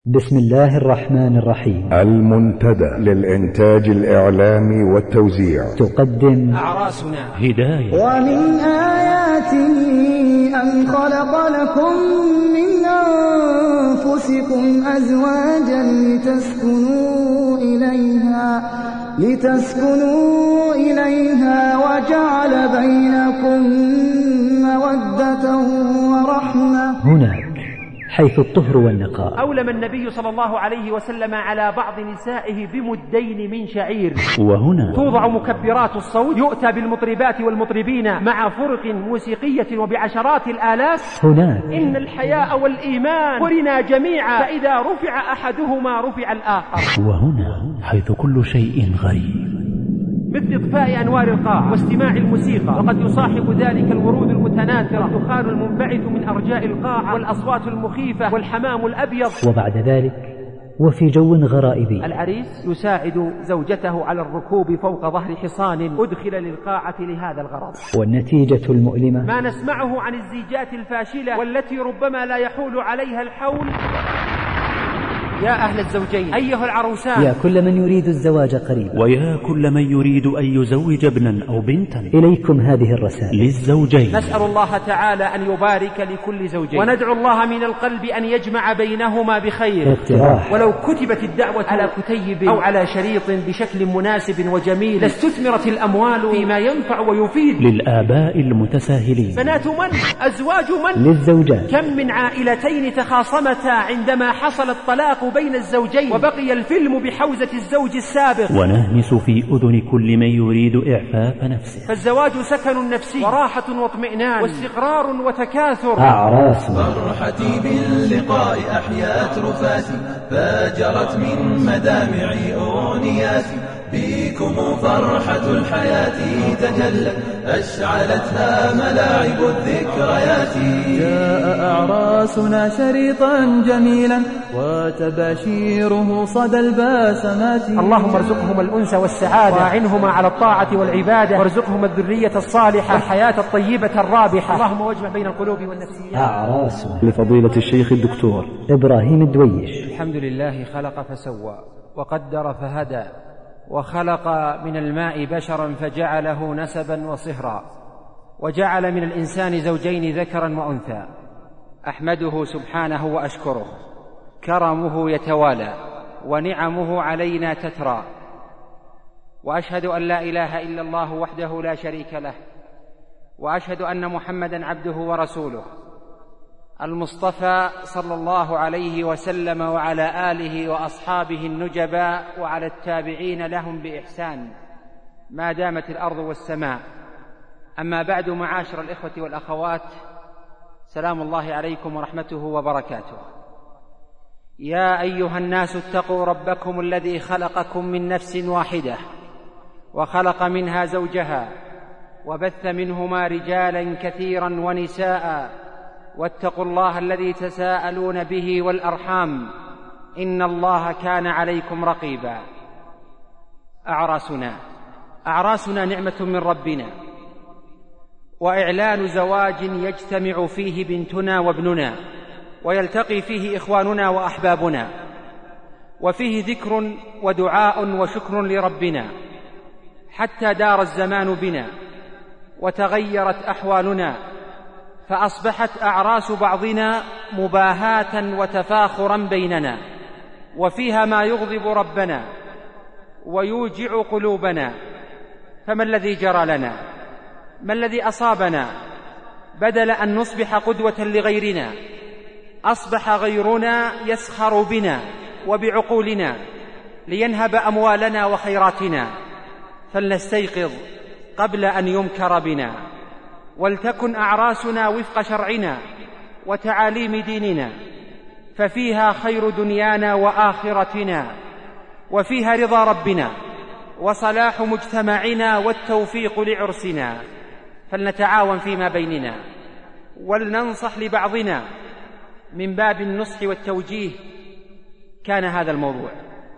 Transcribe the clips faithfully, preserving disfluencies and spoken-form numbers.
بسم الله الرحمن الرحيم. المنتدى للإنتاج الإعلامي والتوزيع تقدم أعراسنا هداية. ومن آياته أن خلق لكم من أنفسكم أزواجا لتسكنوا إليها لتسكنوا إليها وجعل بينكم مودة ورحمة. هناك حيث الطهر والنقاء أولم النبي صلى الله عليه وسلم على بعض نسائه بمدين من شعير. وهنا توضع مكبرات الصوت، يؤتى بالمطربات والمطربين مع فرق موسيقية وبعشرات الآلاف. هناك إن الحياء والإيمان قرنا جميعا، فإذا رفع أحدهما رفع الآخر. وهنا حيث كل شيء غريب، مثل إطفاء أنوار القاعة واستماع الموسيقى، وقد يصاحب ذلك الورود المتناثرة، الدخان المنبعث من أرجاء القاعة، والأصوات المخيفة، والحمام الأبيض. وبعد ذلك وفي جو غرائبي العريس يساعد زوجته على الركوب فوق ظهر حصان أدخل للقاعة لهذا الغرض، والنتيجة المؤلمة ما نسمعه عن الزيجات الفاشلة والتي ربما لا يحول عليها الحول. يا أهل الزوجين أيها العروسان، يا كل من يريد الزواج قريبا، ويا كل من يريد أن يزوج ابنا أو بنتا، إليكم هذه الرسائل للزوجين. نسأل الله تعالى أن يبارك لكل زوجين، وندعو الله من القلب أن يجمع بينهما بخير. اقتراح: ولو كتبت الدعوة على كتيب أو على شريط بشكل مناسب وجميل لاستثمرت الأموال فيما ينفع ويفيد. للآباء المتساهلين، بنات من؟ أزواج من؟ للزوجات. كم من عائلتين تخاصمتا عندما حصل الطلاق بين الزوجين وبقي الفيلم بحوزة الزوج السابق. ونهمس في أذن كل من يريد إعفاف نفسه. فالزواج سكن نفسي وراحة واطمئنان واستقرار وتكاثر. أعراس فرحتي باللقاء أحيات رفاتي، فجرت من مدامع أغنياتي، بكم فرحة الحياة تجلت، أشعلتها ملاعب الذكريات. جاء أعراسنا شريطا جميلا وتباشيره صدى الباسمات. اللهم ارزقهم الأنس والسعادة، وأعنهما على الطاعة والعبادة، وارزقهم الذرية الصالحة والحياة الطيبة الرابحة. اللهم واجمع بين القلوب والنفسيات. أعراس لفضيلة الشيخ الدكتور إبراهيم الدويش. الحمد لله خلق فسوى وقدر فهدى، وخلق من الماء بشرا فجعله نسبا وصهرا، وجعل من الإنسان زوجين ذكرا وأنثى. أحمده سبحانه وأشكره، كرمه يتوالى ونعمه علينا تترى، وأشهد أن لا إله إلا الله وحده لا شريك له، وأشهد أن محمدا عبده ورسوله المصطفى صلى الله عليه وسلم، وعلى آله وأصحابه النجباء، وعلى التابعين لهم بإحسان ما دامت الأرض والسماء. أما بعد، معاشر الإخوة والأخوات، سلام الله عليكم ورحمته وبركاته. يا أيها الناس اتقوا ربكم الذي خلقكم من نفس واحدة، وخلق منها زوجها، وبث منهما رجالا كثيرا ونساء، واتقوا الله الذي تساءلون به والأرحام، إن الله كان عليكم رقيبا. أعراسنا أعراسنا نعمة من ربنا، وإعلان زواج يجتمع فيه بنتنا وابننا، ويلتقي فيه إخواننا وأحبابنا، وفيه ذكر ودعاء وشكر لربنا، حتى دار الزمان بنا وتغيرت أحوالنا، فأصبحت أعراس بعضنا مباهاة وتفاخرا بيننا، وفيها ما يغضب ربنا ويوجع قلوبنا. فما الذي جرى لنا؟ ما الذي أصابنا؟ بدل أن نصبح قدوة لغيرنا، أصبح غيرنا يسخر بنا وبعقولنا لينهب أموالنا وخيراتنا. فلنستيقظ قبل أن يمكر بنا، ولتكن أعراسنا وفق شرعنا وتعاليم ديننا، ففيها خير دنيانا وآخرتنا، وفيها رضا ربنا وصلاح مجتمعنا والتوفيق لعرسنا. فلنتعاون فيما بيننا، ولننصح لبعضنا من باب النصح والتوجيه. كان هذا الموضوع،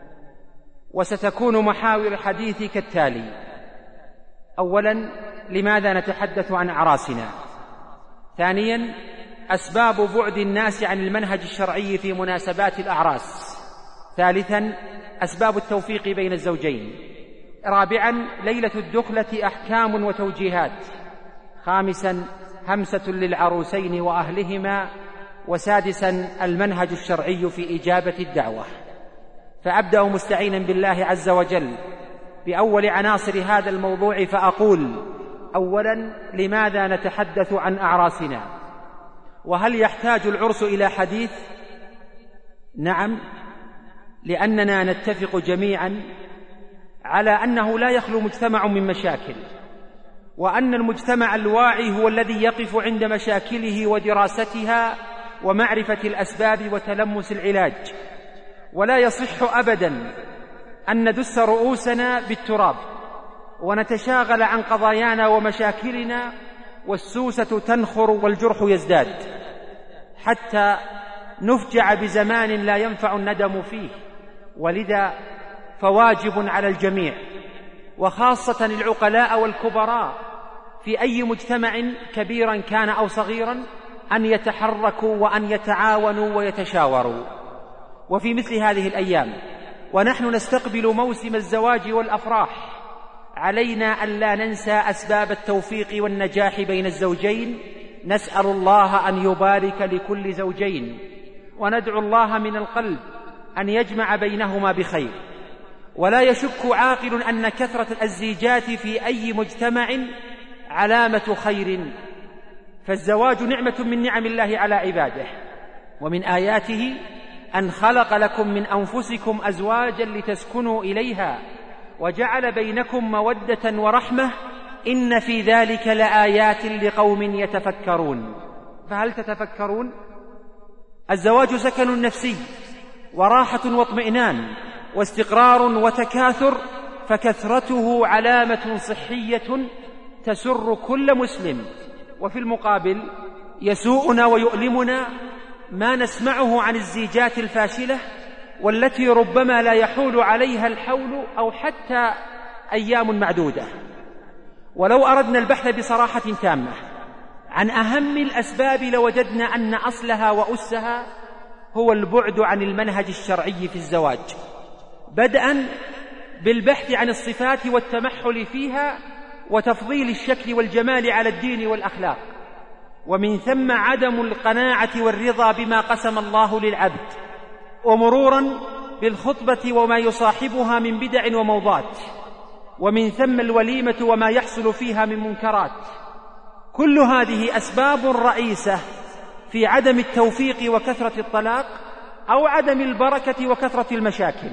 وستكون محاور الحديث كالتالي: أولا، لماذا نتحدث عن أعراسنا؟ ثانيا، أسباب بعد الناس عن المنهج الشرعي في مناسبات الأعراس. ثالثا أسباب التوفيق بين الزوجين. رابعا ليلة الدخلة أحكام وتوجيهات. خامسا همسة للعروسين وأهلهما. وسادسا المنهج الشرعي في إجابة الدعوة. فأبدأ مستعينا بالله عز وجل بأول عناصر هذا الموضوع فأقول: أولا، لماذا نتحدث عن أعراسنا؟ وهل يحتاج العرس إلى حديث؟ نعم، لأننا نتفق جميعا على أنه لا يخلو مجتمع من مشاكل، وأن المجتمع الواعي هو الذي يقف عند مشاكله ودراستها ومعرفة الأسباب وتلمس العلاج. ولا يصح أبدا أن ندس رؤوسنا بالتراب ونتشاغل عن قضايانا ومشاكلنا والسوسة تنخر والجرح يزداد، حتى نفجع بزمان لا ينفع الندم فيه. ولذا فواجب على الجميع، وخاصة العقلاء والكبراء في أي مجتمع كبيرا كان أو صغيرا، أن يتحركوا وأن يتعاونوا ويتشاوروا. وفي مثل هذه الأيام ونحن نستقبل موسم الزواج والأفراح، علينا ألا ننسى أسباب التوفيق والنجاح بين الزوجين. نسأل الله أن يبارك لكل زوجين، وندعو الله من القلب أن يجمع بينهما بخير. ولا يشك عاقل أن كثرة الزيجات في أي مجتمع علامة خير، فالزواج نعمة من نعم الله على عباده. ومن آياته أن خلق لكم من أنفسكم أزواجا لتسكنوا إليها وجعل بينكم مودة ورحمة إن في ذلك لآيات لقوم يتفكرون. فهل تتفكرون؟ الزواج سكن نفسي وراحة واطمئنان واستقرار وتكاثر، فكثرته علامة صحية تسر كل مسلم. وفي المقابل يسوءنا ويؤلمنا ما نسمعه عن الزيجات الفاشلة، والتي ربما لا يحول عليها الحول أو حتى أيام معدودة. ولو أردنا البحث بصراحة تامة عن أهم الأسباب لوجدنا أن أصلها وأسها هو البعد عن المنهج الشرعي في الزواج، بدءا بالبحث عن الصفات والتمحل فيها وتفضيل الشكل والجمال على الدين والأخلاق، ومن ثم عدم القناعة والرضا بما قسم الله للعبد، ومرورا بالخطبة وما يصاحبها من بدع وموضات، ومن ثم الوليمة وما يحصل فيها من منكرات. كل هذه أسباب رئيسة في عدم التوفيق وكثرة الطلاق، أو عدم البركة وكثرة المشاكل.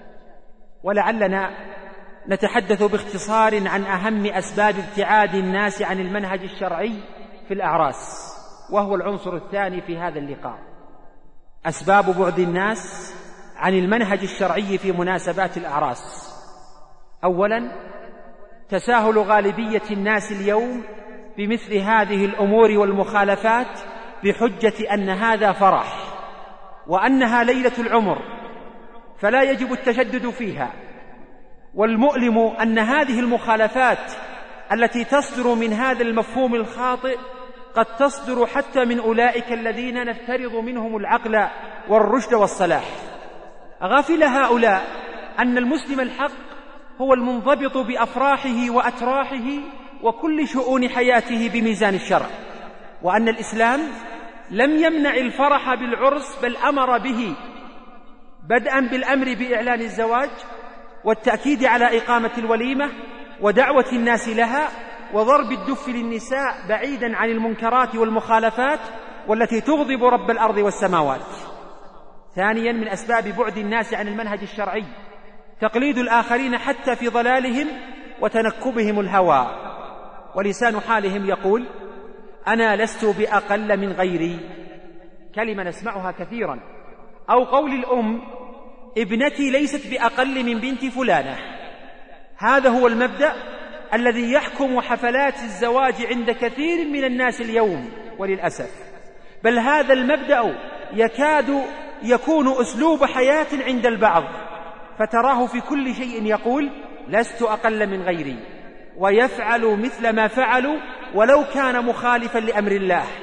ولعلنا نتحدث باختصار عن أهم أسباب ابتعاد الناس عن المنهج الشرعي في الأعراس، وهو العنصر الثاني في هذا اللقاء. أسباب بعد الناس عن المنهج الشرعي في مناسبات الأعراس. أولا، تساهل غالبية الناس اليوم بمثل هذه الأمور والمخالفات بحجة أن هذا فرح وأنها ليلة العمر، فلا يجب التشدد فيها. والمؤلم أن هذه المخالفات التي تصدر من هذا المفهوم الخاطئ قد تصدر حتى من أولئك الذين نفترض منهم العقل والرشد والصلاح. غافل هؤلاء أن المسلم الحق هو المنضبط بأفراحه وأتراحه وكل شؤون حياته بميزان الشرع، وأن الإسلام لم يمنع الفرح بالعرس بل أمر به، بدءا بالأمر بإعلان الزواج والتأكيد على إقامة الوليمة ودعوة الناس لها وضرب الدف للنساء بعيدا عن المنكرات والمخالفات والتي تغضب رب الأرض والسماوات. ثانيا، من أسباب بعد الناس عن المنهج الشرعي تقليد الآخرين حتى في ضلالهم وتنكبهم الهوى، ولسان حالهم يقول: أنا لست بأقل من غيري، كلمة نسمعها كثيرا. أو قول الأم: ابنتي ليست بأقل من بنت فلانة. هذا هو المبدأ الذي يحكم حفلات الزواج عند كثير من الناس اليوم وللأسف، بل هذا المبدأ يكاد يكون أسلوب حياة عند البعض، فتراه في كل شيء يقول: لست أقل من غيري، ويفعل مثل ما فعلوا ولو كان مخالفا لأمر الله.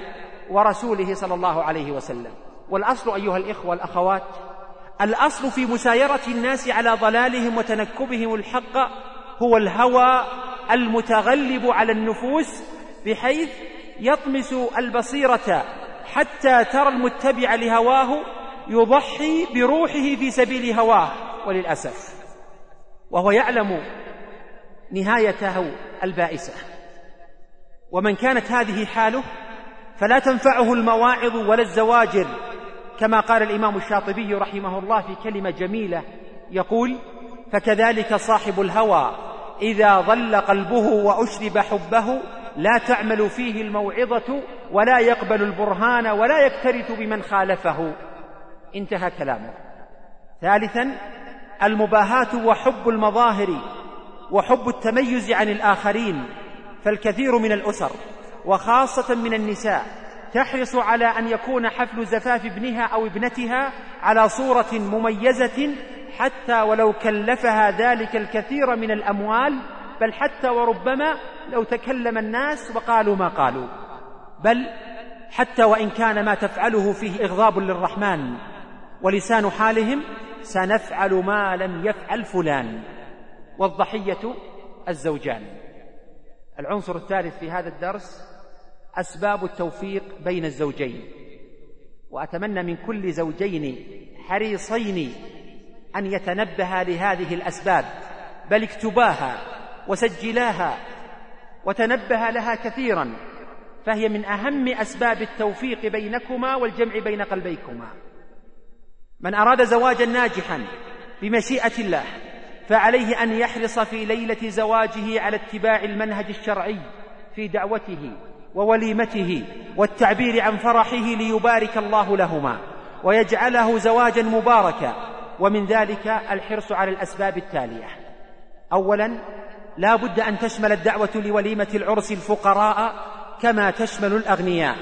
ورسوله صلى الله عليه وسلم. والأصل أيها الإخوة والأخوات، الأصل في مسايرة الناس على ضلالهم وتنكبهم الحق هو الهوى المتغلب على النفوس، بحيث يطمس البصيرة حتى ترى المتبع لهواه يضحي بروحه في سبيل هواه، وللأسف وهو يعلم نهايته البائسة. ومن كانت هذه حاله فلا تنفعه المواعظ ولا الزواجر، كما قال الإمام الشاطبي رحمه الله في كلمة جميلة يقول: فكذلك صاحب الهوى إذا ضل قلبه وأشرب حبه لا تعمل فيه الموعظة ولا يقبل البرهان ولا يكترث بمن خالفه. انتهى كلامه. ثالثا، المباهاة وحب المظاهر وحب التميز عن الآخرين، فالكثير من الأسر وخاصة من النساء تحرص على أن يكون حفل زفاف ابنها أو ابنتها على صورة مميزة، حتى ولو كلفها ذلك الكثير من الأموال، بل حتى وربما لو تكلم الناس وقالوا ما قالوا، بل حتى وإن كان ما تفعله فيه إغضاب للرحمن، ولسان حالهم سنفعل ما لم يفعل فلان. والضحية الزوجان. العنصر الثالث في هذا الدرس أسباب التوفيق بين الزوجين. وأتمنى من كل زوجين حريصين أن يتنبها لهذه الأسباب، بل اكتباها وسجلاها وتنبه لها كثيرا، فهي من أهم أسباب التوفيق بينكما والجمع بين قلبيكما. من أراد زواجا ناجحا بمشيئة الله فعليه أن يحرص في ليلة زواجه على اتباع المنهج الشرعي في دعوته ووليمته والتعبير عن فرحه ليبارك الله لهما ويجعله زواجا مباركا. ومن ذلك الحرص على الأسباب التالية: أولا، لا بد أن تشمل الدعوة لوليمة العرس الفقراء كما تشمل الأغنياء،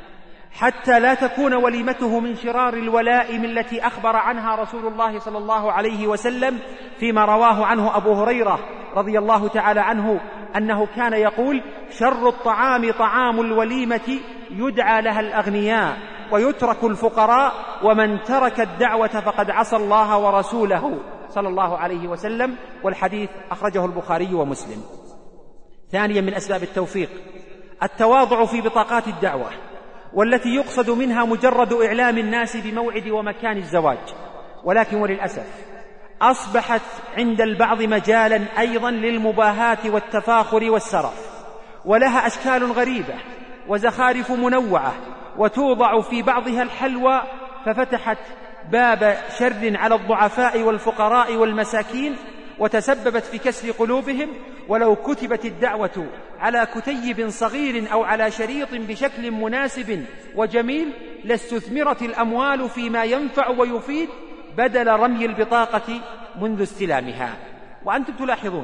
حتى لا تكون وليمته من شرار الولائم التي أخبر عنها رسول الله صلى الله عليه وسلم فيما رواه عنه أبو هريرة رضي الله تعالى عنه أنه كان يقول: شر الطعام طعام الوليمة يدعى لها الأغنياء ويترك الفقراء، ومن ترك الدعوة فقد عصى الله ورسوله صلى الله عليه وسلم. والحديث أخرجه البخاري ومسلم. ثانيا من أسباب التوفيق التواضع في بطاقات الدعوة، والتي يقصد منها مجرد إعلام الناس بموعد ومكان الزواج، ولكن وللأسف أصبحت عند البعض مجالا أيضا للمباهاة والتفاخر والسرف، ولها أشكال غريبة وزخارف منوعة، وتوضع في بعضها الحلوى، ففتحت باب شر على الضعفاء والفقراء والمساكين، وتسببت في كسر قلوبهم. ولو كتبت الدعوة على كتيب صغير أو على شريط بشكل مناسب وجميل لاستثمرت الأموال فيما ينفع ويفيد بدل رمي البطاقة منذ استلامها. وأنتم تلاحظون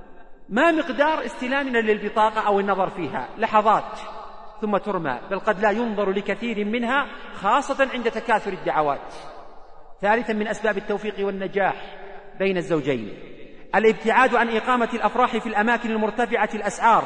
ما مقدار استلامنا للبطاقة أو النظر فيها لحظات ثم ترمى، بل قد لا ينظر لكثير منها، خاصة عند تكاثر الدعوات. ثالثا من أسباب التوفيق والنجاح بين الزوجين الابتعاد عن إقامة الأفراح في الأماكن المرتفعة الأسعار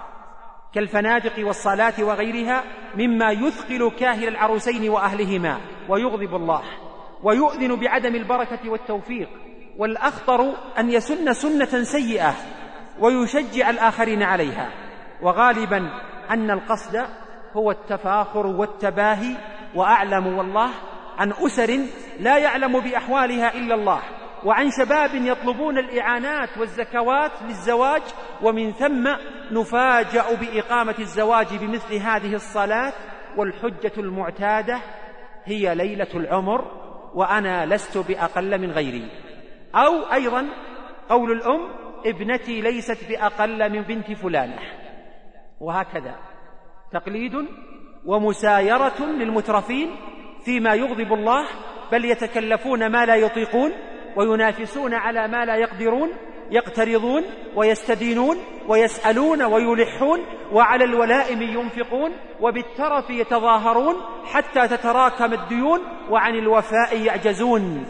كالفنادق والصالات وغيرها، مما يثقل كاهل العروسين وأهلهما ويغضب الله ويؤذن بعدم البركة والتوفيق. والأخطر أن يسن سنة سيئة ويشجع الآخرين عليها، وغالبا أن القصد هو التفاخر والتباهي. وأعلم والله عن أسر لا يعلم بأحوالها إلا الله، وعن شباب يطلبون الإعانات والزكوات للزواج، ومن ثم نفاجأ بإقامة الزواج بمثل هذه الصلاة، والحجة المعتادة هي ليلة العمر وأنا لست بأقل من غيري. أو أيضا قول الأم: ابنتي ليست بأقل من بنت فلانة. وهكذا تقليد ومسايرة للمترفين فيما يغضب الله، بل يتكلفون ما لا يطيقون وينافسون على ما لا يقدرون، يقترضون ويستدينون ويسألون ويلحون، وعلى الولائم ينفقون، وبالترف يتظاهرون حتى تتراكم الديون، وعن الوفاء يعجزون،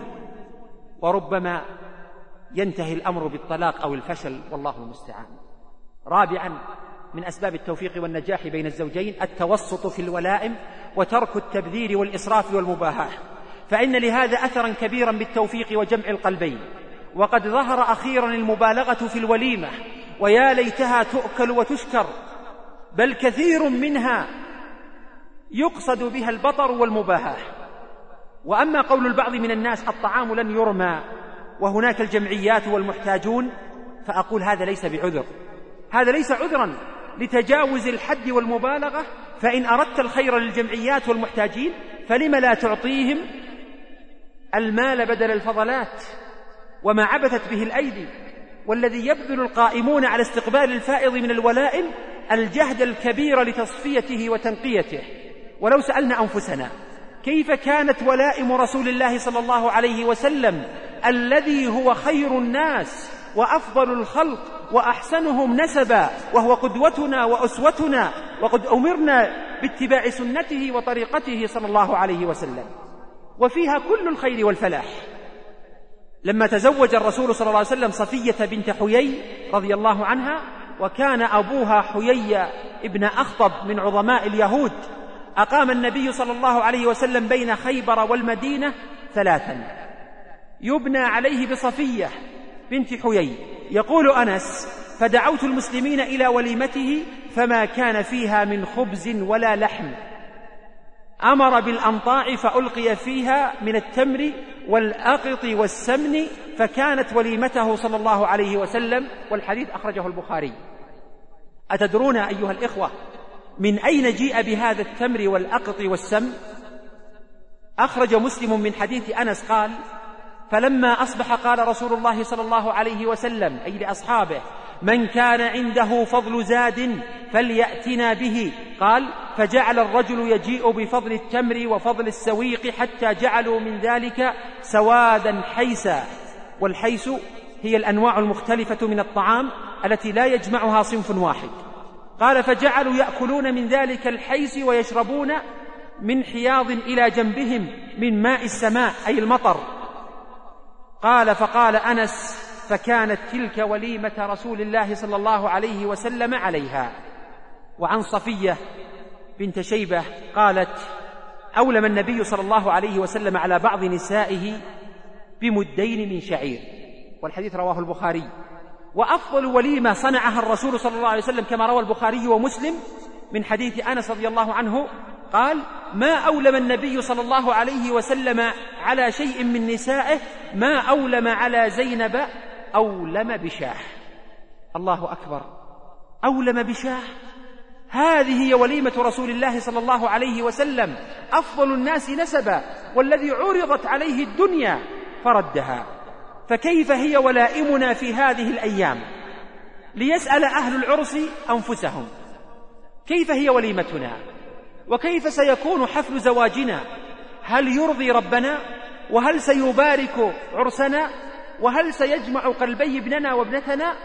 وربما ينتهي الأمر بالطلاق أو الفشل، والله المستعان. رابعا من أسباب التوفيق والنجاح بين الزوجين التوسط في الولائم وترك التبذير والإسراف والمباحة، فإن لهذا أثرا كبيرا بالتوفيق وجمع القلبين. وقد ظهر أخيرا المبالغة في الوليمة، ويا ليتها تؤكل وتشكر، بل كثير منها يقصد بها البطر والمباحة. وأما قول البعض من الناس الطعام لن يرمى وهناك الجمعيات والمحتاجون، فأقول هذا ليس بعذر، هذا ليس عذرا لتجاوز الحد والمبالغة. فإن أردت الخير للجمعيات والمحتاجين فلم لا تعطيهم المال بدل الفضلات وما عبثت به الأيدي. والذي يبذل القائمون على استقبال الفائض من الولائم الجهد الكبير لتصفيته وتنقيته. ولو سألنا أنفسنا كيف كانت ولائم رسول الله صلى الله عليه وسلم الذي هو خير الناس وأفضل الخلق وأحسنهم نسبا، وهو قدوتنا وأسوتنا، وقد أمرنا باتباع سنته وطريقته صلى الله عليه وسلم، وفيها كل الخير والفلاح. لما تزوج الرسول صلى الله عليه وسلم صفية بنت حيي رضي الله عنها، وكان أبوها حيي ابن أخطب من عظماء اليهود، أقام النبي صلى الله عليه وسلم بين خيبر والمدينة ثلاثا يبنى عليه بصفية بنت حيي. يقول أنس: فدعوت المسلمين إلى وليمته فما كان فيها من خبز ولا لحم، أمر بالأنطاع فألقي فيها من التمر والأقط والسمن، فكانت وليمته صلى الله عليه وسلم. والحديث أخرجه البخاري. أتدرون أيها الإخوة من أين جيء بهذا التمر والأقط والسمن؟ أخرج مسلم من حديث أنس قال: فلما أصبح قال رسول الله صلى الله عليه وسلم، أي لأصحابه: من كان عنده فضل زاد فليأتنا به. قال: فجعل الرجل يجيء بفضل التمر وفضل السويق حتى جعلوا من ذلك سوادا حيسا. والحيس هي الأنواع المختلفة من الطعام التي لا يجمعها صنف واحد. قال: فجعلوا يأكلون من ذلك الحيس ويشربون من حياض إلى جنبهم من ماء السماء، أي المطر. قال: فقال أنس: فكانت تلك وليمة رسول الله صلى الله عليه وسلم عليها. وعن صفية بنت شيبة قالت: أولم النبي صلى الله عليه وسلم على بعض نسائه بمدين من شعير. والحديث رواه البخاري. وأفضل وليمة صنعها الرسول صلى الله عليه وسلم كما روى البخاري ومسلم من حديث أنس رضي الله عنه قال: ما أولم النبي صلى الله عليه وسلم على شيء من نسائه ما أولم على زينب أولم بشاه. الله أكبر، أولم بشاه، هذه هي وليمة رسول الله صلى الله عليه وسلم، أفضل الناس نسبا، والذي عرضت عليه الدنيا فردها. فكيف هي ولائمنا في هذه الأيام؟ ليسأل أهل العرس أنفسهم كيف هي وليمتنا، وكيف سيكون حفل زواجنا؟ هل يرضي ربنا؟ وهل سيبارك عرسنا؟ وهل سيجمع قلبي ابننا وابنتنا؟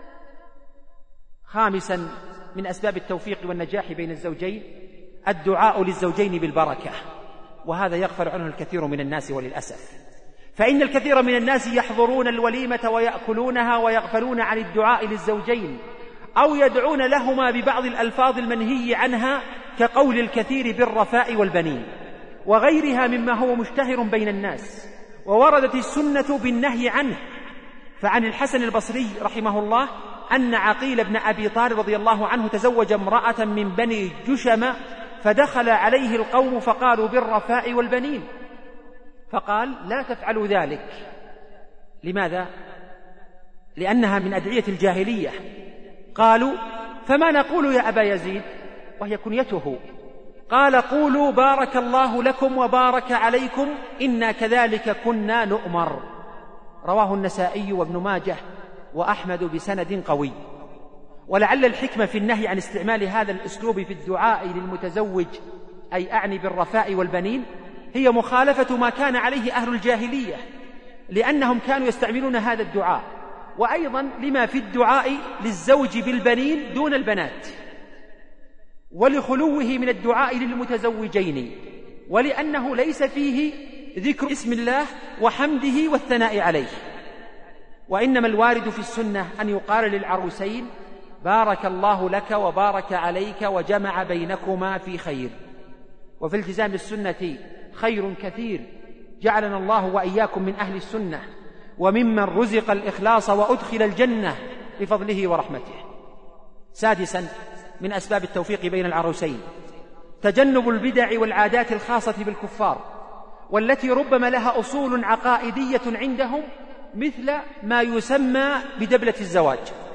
خامسا من أسباب التوفيق والنجاح بين الزوجين الدعاء للزوجين بالبركة، وهذا يغفل عنه الكثير من الناس وللأسف، فإن الكثير من الناس يحضرون الوليمة ويأكلونها ويغفلون عن الدعاء للزوجين، أو يدعون لهما ببعض الألفاظ المنهي عنها كقول الكثير بالرفاء والبنين وغيرها مما هو مشتهر بين الناس، ووردت السنة بالنهي عنه. فعن الحسن البصري رحمه الله أن عقيل بن أبي طالب رضي الله عنه تزوج امرأة من بني جشم، فدخل عليه القوم فقالوا بالرفاء والبنين، فقال: لا تفعلوا ذلك. لماذا؟ لأنها من أدعية الجاهلية. قالوا: فما نقول يا أبا يزيد؟ وهي كنيته. قال: قولوا بارك الله لكم وبارك عليكم إنا كذلك كنا نؤمر. رواه النسائي وابن ماجه وأحمد بسند قوي. ولعل الحكمة في النهي عن استعمال هذا الأسلوب في الدعاء للمتزوج، أي أعني بالرفاء والبنين، هي مخالفة ما كان عليه أهل الجاهلية، لأنهم كانوا يستعملون هذا الدعاء، وأيضا لما في الدعاء للزوج بالبنين دون البنات، ولخلوه من الدعاء للمتزوجين، ولأنه ليس فيه ذكر اسم الله وحمده والثناء عليه. وإنما الوارد في السنة أن يقال للعروسين بارك الله لك وبارك عليك وجمع بينكما في خير. وفي التزام السنة خير كثير، جعلنا الله وإياكم من أهل السنة وممن رزق الإخلاص وأدخل الجنة بفضله ورحمته. سادسا من أسباب التوفيق بين العروسين تجنب البدع والعادات الخاصة بالكفار، والتي ربما لها أصول عقائدية عندهم، مثل ما يسمى بدبلة الزواج.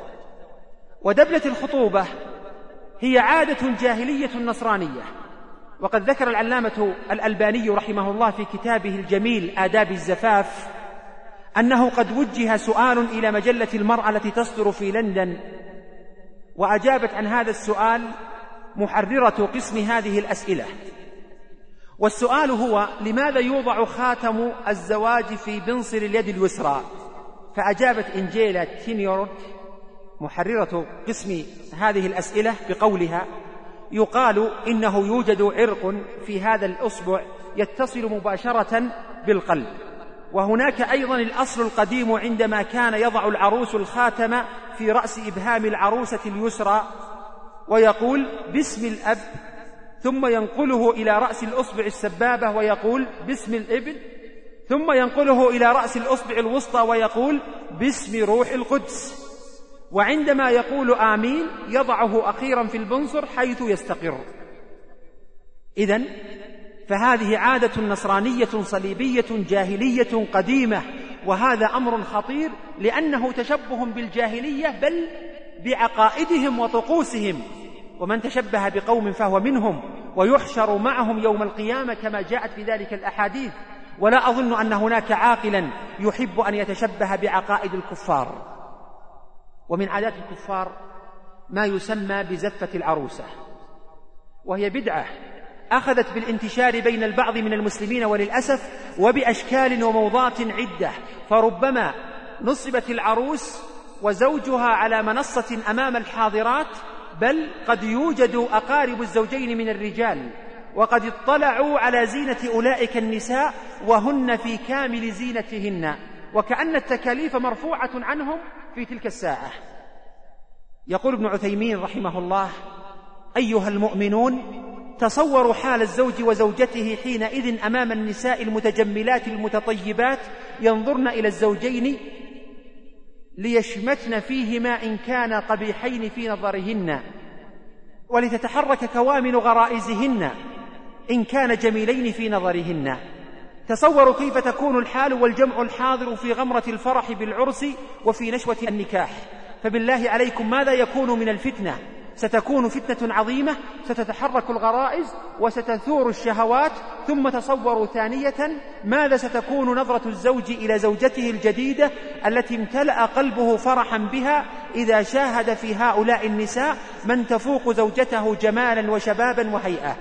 ودبلة الخطوبة هي عادة جاهلية نصرانية، وقد ذكر العلامة الألباني رحمه الله في كتابه الجميل آداب الزفاف أنه قد وجه سؤال إلى مجلة المرأة التي تصدر في لندن، وأجابت عن هذا السؤال محررة قسم هذه الأسئلة. والسؤال هو: لماذا يوضع خاتم الزواج في بنصر اليد اليسرى؟ فأجابت إنجيلا تينيورت محررة قسم هذه الأسئلة بقولها: يقال إنه يوجد عرق في هذا الأصبع يتصل مباشرة بالقلب، وهناك أيضا الأصل القديم عندما كان يضع العروس الخاتم في رأس إبهام العروسة اليسرى ويقول باسم الأب، ثم ينقله إلى رأس الأصبع السبابة ويقول باسم الابن، ثم ينقله إلى رأس الأصبع الوسطى ويقول باسم روح القدس، وعندما يقول آمين يضعه أخيرا في البنصر حيث يستقر. إذن فهذه عادة نصرانية صليبية جاهلية قديمة، وهذا أمر خطير لأنه تشبه بالجاهلية بل بعقائدهم وطقوسهم، ومن تشبه بقوم فهو منهم ويحشر معهم يوم القيامة كما جاءت في ذلك الأحاديث. ولا أظن أن هناك عاقلا يحب أن يتشبه بعقائد الكفار. ومن عادات الكفار ما يسمى بزفة العروسة، وهي بدعة أخذت بالانتشار بين البعض من المسلمين وللأسف وبأشكال وموضات عدة، فربما نصبت العروس وزوجها على منصة أمام الحاضرات، بل قد يوجد أقارب الزوجين من الرجال وقد اطلعوا على زينة أولئك النساء وهن في كامل زينتهن، وكأن التكاليف مرفوعة عنهم في تلك الساعة. يقول ابن عثيمين رحمه الله: أيها المؤمنون، تصوروا حال الزوج وزوجته حينئذ أمام النساء المتجملات المتطيبات ينظرن إلى الزوجين ليشمتن فيهما إن كان قبيحين في نظرهن، ولتتحرك كوامن غرائزهن إن كان جميلين في نظرهن. تصوروا كيف تكون الحال والجمع الحاضر في غمرة الفرح بالعرس وفي نشوة النكاح، فبالله عليكم ماذا يكون من الفتنة؟ ستكون فتنة عظيمة، ستتحرك الغرائز وستثور الشهوات. ثم تصوروا ثانية ماذا ستكون نظرة الزوج إلى زوجته الجديدة التي امتلأ قلبه فرحا بها إذا شاهد في هؤلاء النساء من تفوق زوجته جمالا وشبابا وهيئة.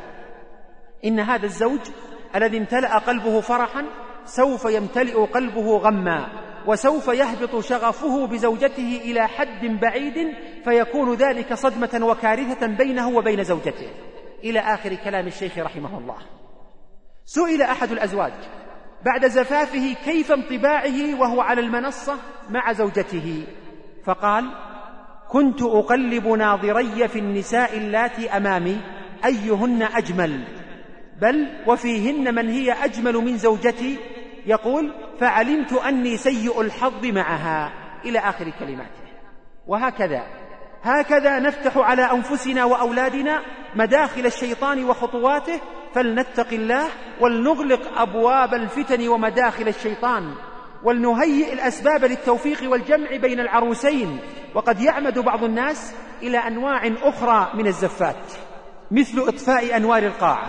إن هذا الزوج الذي امتلأ قلبه فرحا سوف يمتلئ قلبه غما، وسوف يهبط شغفه بزوجته إلى حد بعيد، فيكون ذلك صدمة وكارثة بينه وبين زوجته، إلى آخر كلام الشيخ رحمه الله. سئل أحد الأزواج بعد زفافه كيف انطباعه وهو على المنصة مع زوجته، فقال: كنت أقلب ناظري في النساء اللاتي أمامي أيهن أجمل، بل وفيهن من هي أجمل من زوجتي، يقول: فعلمت أني سيء الحظ معها، إلى آخر كلماته. وهكذا هكذا نفتح على أنفسنا وأولادنا مداخل الشيطان وخطواته، فلنتق الله ولنغلق أبواب الفتن ومداخل الشيطان، ولنهيئ الأسباب للتوفيق والجمع بين العروسين. وقد يعمد بعض الناس إلى أنواع أخرى من الزفات، مثل إطفاء أنوار القاعة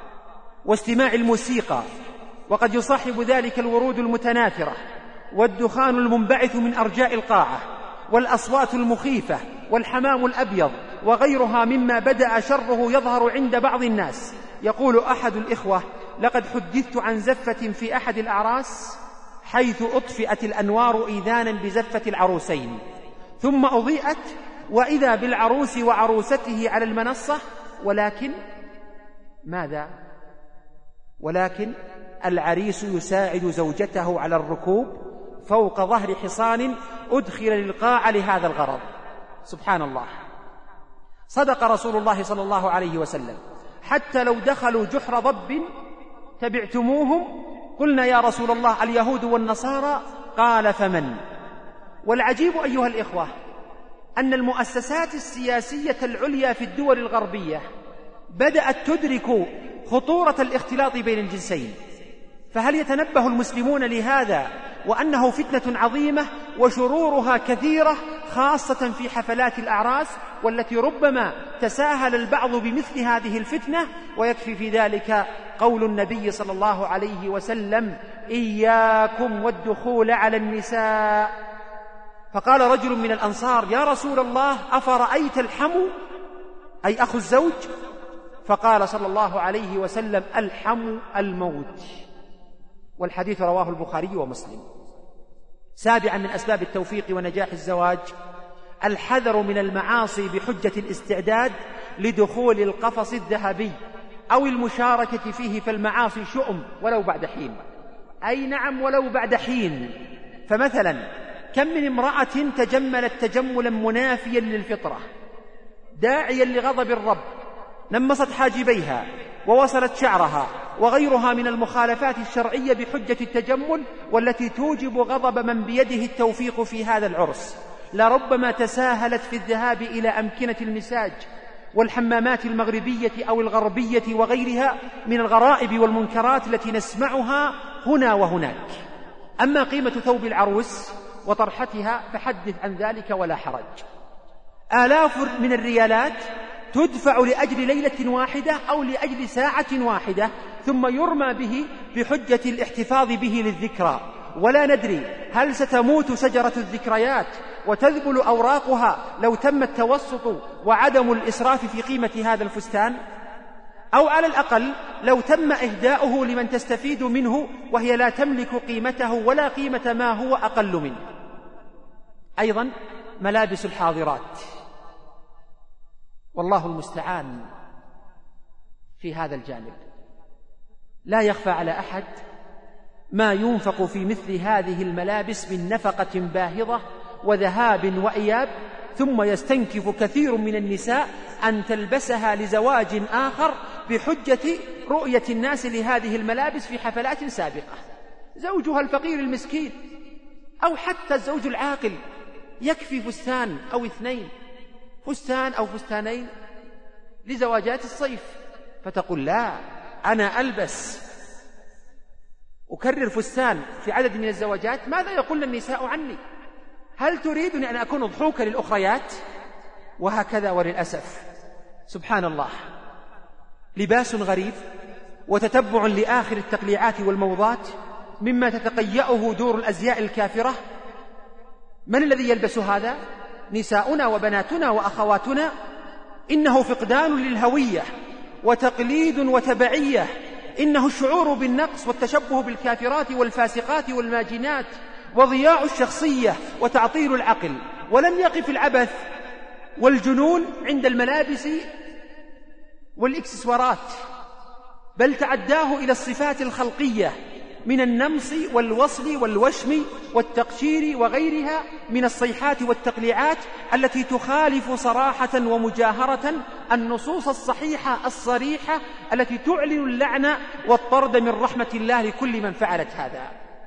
واستماع الموسيقى، وقد يصاحب ذلك الورود المتناثرة والدخان المنبعث من أرجاء القاعة والأصوات المخيفة والحمام الأبيض وغيرها مما بدأ شره يظهر عند بعض الناس. يقول أحد الإخوة: لقد حدثت عن زفة في أحد الأعراس حيث أطفئت الأنوار إيذانا بزفة العروسين، ثم أضيئت وإذا بالعروس وعروسته على المنصة، ولكن ماذا؟ ولكن العريس يساعد زوجته على الركوب فوق ظهر حصان أدخل للقاعة لهذا الغرض. سبحان الله. صدق رسول الله صلى الله عليه وسلم: حتى لو دخلوا جحر ضب تبعتموهم. قلنا: يا رسول الله اليهود والنصارى؟ قال: فمن؟ والعجيب أيها الإخوة أن المؤسسات السياسية العليا في الدول الغربية بدأت تدرك خطورة الاختلاط بين الجنسين، فهل يتنبه المسلمون لهذا وأنه فتنة عظيمة وشرورها كثيرة، خاصة في حفلات الأعراس، والتي ربما تساهل البعض بمثل هذه الفتنة؟ ويكفي في ذلك قول النبي صلى الله عليه وسلم: إياكم والدخول على النساء. فقال رجل من الأنصار: يا رسول الله أفرأيت الحمو، أي أخو الزوج؟ فقال صلى الله عليه وسلم: الحمو الموت. والحديث رواه البخاري ومسلم. سابعا من أسباب التوفيق ونجاح الزواج الحذر من المعاصي بحجة الاستعداد لدخول القفص الذهبي أو المشاركة فيه، فالمعاصي شؤم ولو بعد حين، أي نعم ولو بعد حين. فمثلا كم من امرأة تجملت تجملا منافيا للفطرة داعيا لغضب الرب، نمصت حاجبيها ووصلت شعرها وغيرها من المخالفات الشرعية بحجة التجمل، والتي توجب غضب من بيده التوفيق في هذا العرس. لربما تساهلت في الذهاب إلى أمكنة المساج والحمامات المغربية أو الغربية وغيرها من الغرائب والمنكرات التي نسمعها هنا وهناك. أما قيمة ثوب العروس وطرحتها فحدث عن ذلك ولا حرج. آلاف من الريالات تدفع لأجل ليلة واحدة أو لأجل ساعة واحدة، ثم يرمى به بحجة الاحتفاظ به للذكرى، ولا ندري هل ستموت شجرة الذكريات وتذبل أوراقها لو تم التوسط وعدم الإسراف في قيمة هذا الفستان، أو على الأقل لو تم إهداؤه لمن تستفيد منه وهي لا تملك قيمته ولا قيمة ما هو أقل منه. أيضا ملابس الحاضرات، والله المستعان في هذا الجانب. لا يخفى على أحد ما ينفق في مثل هذه الملابس من نفقة باهظة وذهاب وإياب، ثم يستنكف كثير من النساء أن تلبسها لزواج آخر بحجة رؤية الناس لهذه الملابس في حفلات سابقة. زوجها الفقير المسكين أو حتى الزوج العاقل يكفي فستان أو اثنين، فستان أو فستانين لزواجات الصيف، فتقول: لا، أنا ألبس أكرر فستان في عدد من الزواجات، ماذا يقول النساء عني؟ هل تريدني أن أكون ضحوكا للأخريات؟ وهكذا. وللأسف سبحان الله، لباس غريب وتتبع لآخر التقليعات والموضات مما تتقيأه دور الأزياء الكافرة. من الذي يلبس هذا؟ نساؤنا وبناتنا وأخواتنا. إنه فقدان للهوية وتقليد وتبعية، إنه الشعور بالنقص والتشبه بالكافرات والفاسقات والماجنات وضياع الشخصية وتعطيل العقل. ولم يقف العبث والجنون عند الملابس والإكسسوارات، بل تعداه إلى الصفات الخلقية من النمص والوصل والوشم والتقشير وغيرها من الصيحات والتقليعات التي تخالف صراحة ومجاهرة النصوص الصحيحة الصريحة التي تعلن اللعنة والطرد من رحمة الله لكل من فعلت هذا.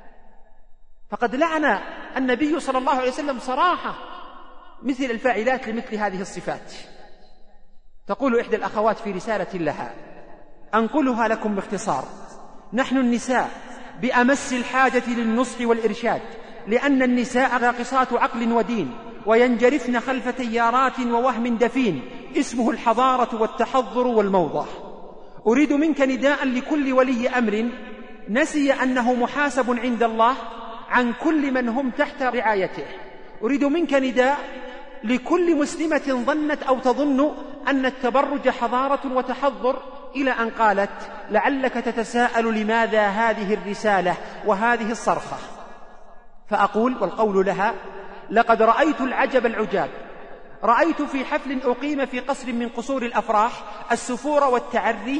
فقد لعن النبي صلى الله عليه وسلم صراحة مثل الفاعلات لمثل هذه الصفات. تقول إحدى الأخوات في رسالة لها، أنقلها لكم باختصار: نحن النساء بأمس الحاجة للنصح والإرشاد، لأن النساء راقصات عقل ودين، وينجرفن خلف تيارات ووهم دفين اسمه الحضارة والتحضر والموضة. أريد منك نداء لكل ولي أمر نسي أنه محاسب عند الله عن كل من هم تحت رعايته. أريد منك نداء لكل مسلمة ظنت أو تظن أن التبرج حضارة وتحضر، إلى أن قالت: لعلك تتساءل لماذا هذه الرسالة وهذه الصرخة. فأقول والقول لها: لقد رأيت العجب العجاب. رأيت في حفل أقيم في قصر من قصور الأفراح السفور والتعري،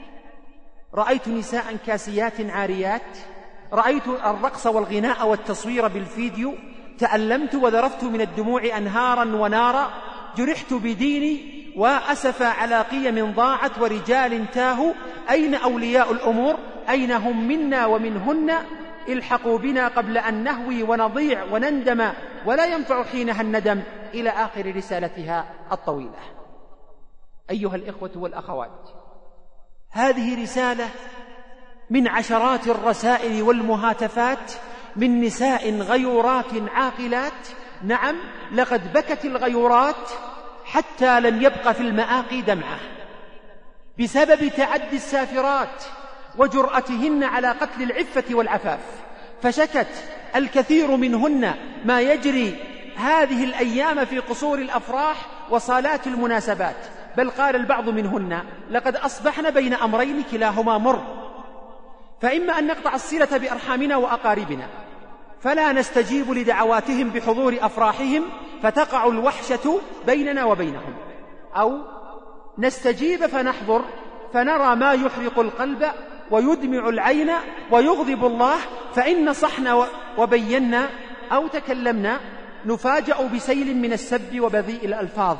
رأيت نساء كاسيات عاريات، رأيت الرقص والغناء والتصوير بالفيديو، تألمت وذرفت من الدموع أنهارا ونارا، جرحت بديني وأسف على قيم ضاعت ورجال تاهوا، أين أولياء الأمور؟ أين هم منا ومنهن؟ الحقوا بنا قبل أن نهوي ونضيع ونندم، ولا ينفع حينها الندم، إلى آخر رسالتها الطويلة. أيها الإخوة والأخوات، هذه رسالة من عشرات الرسائل والمهاتفات من نساء غيورات عاقلات. نعم، لقد بكت الغيورات حتى لم يبق في المآقي دمعة بسبب تعدي السافرات وجرأتهن على قتل العفة والعفاف، فشكت الكثير منهن ما يجري هذه الأيام في قصور الأفراح وصالات المناسبات، بل قال البعض منهن: لقد أصبحن بين أمرين كلاهما مر، فإما أن نقطع الصلة بأرحامنا وأقاربنا فلا نستجيب لدعواتهم بحضور أفراحهم فتقع الوحشة بيننا وبينهم، أو نستجيب فنحضر فنرى ما يحرق القلب ويدمع العين ويغضب الله، فإن نصحنا وبينا أو تكلمنا نفاجأ بسيل من السب وبذيء الألفاظ،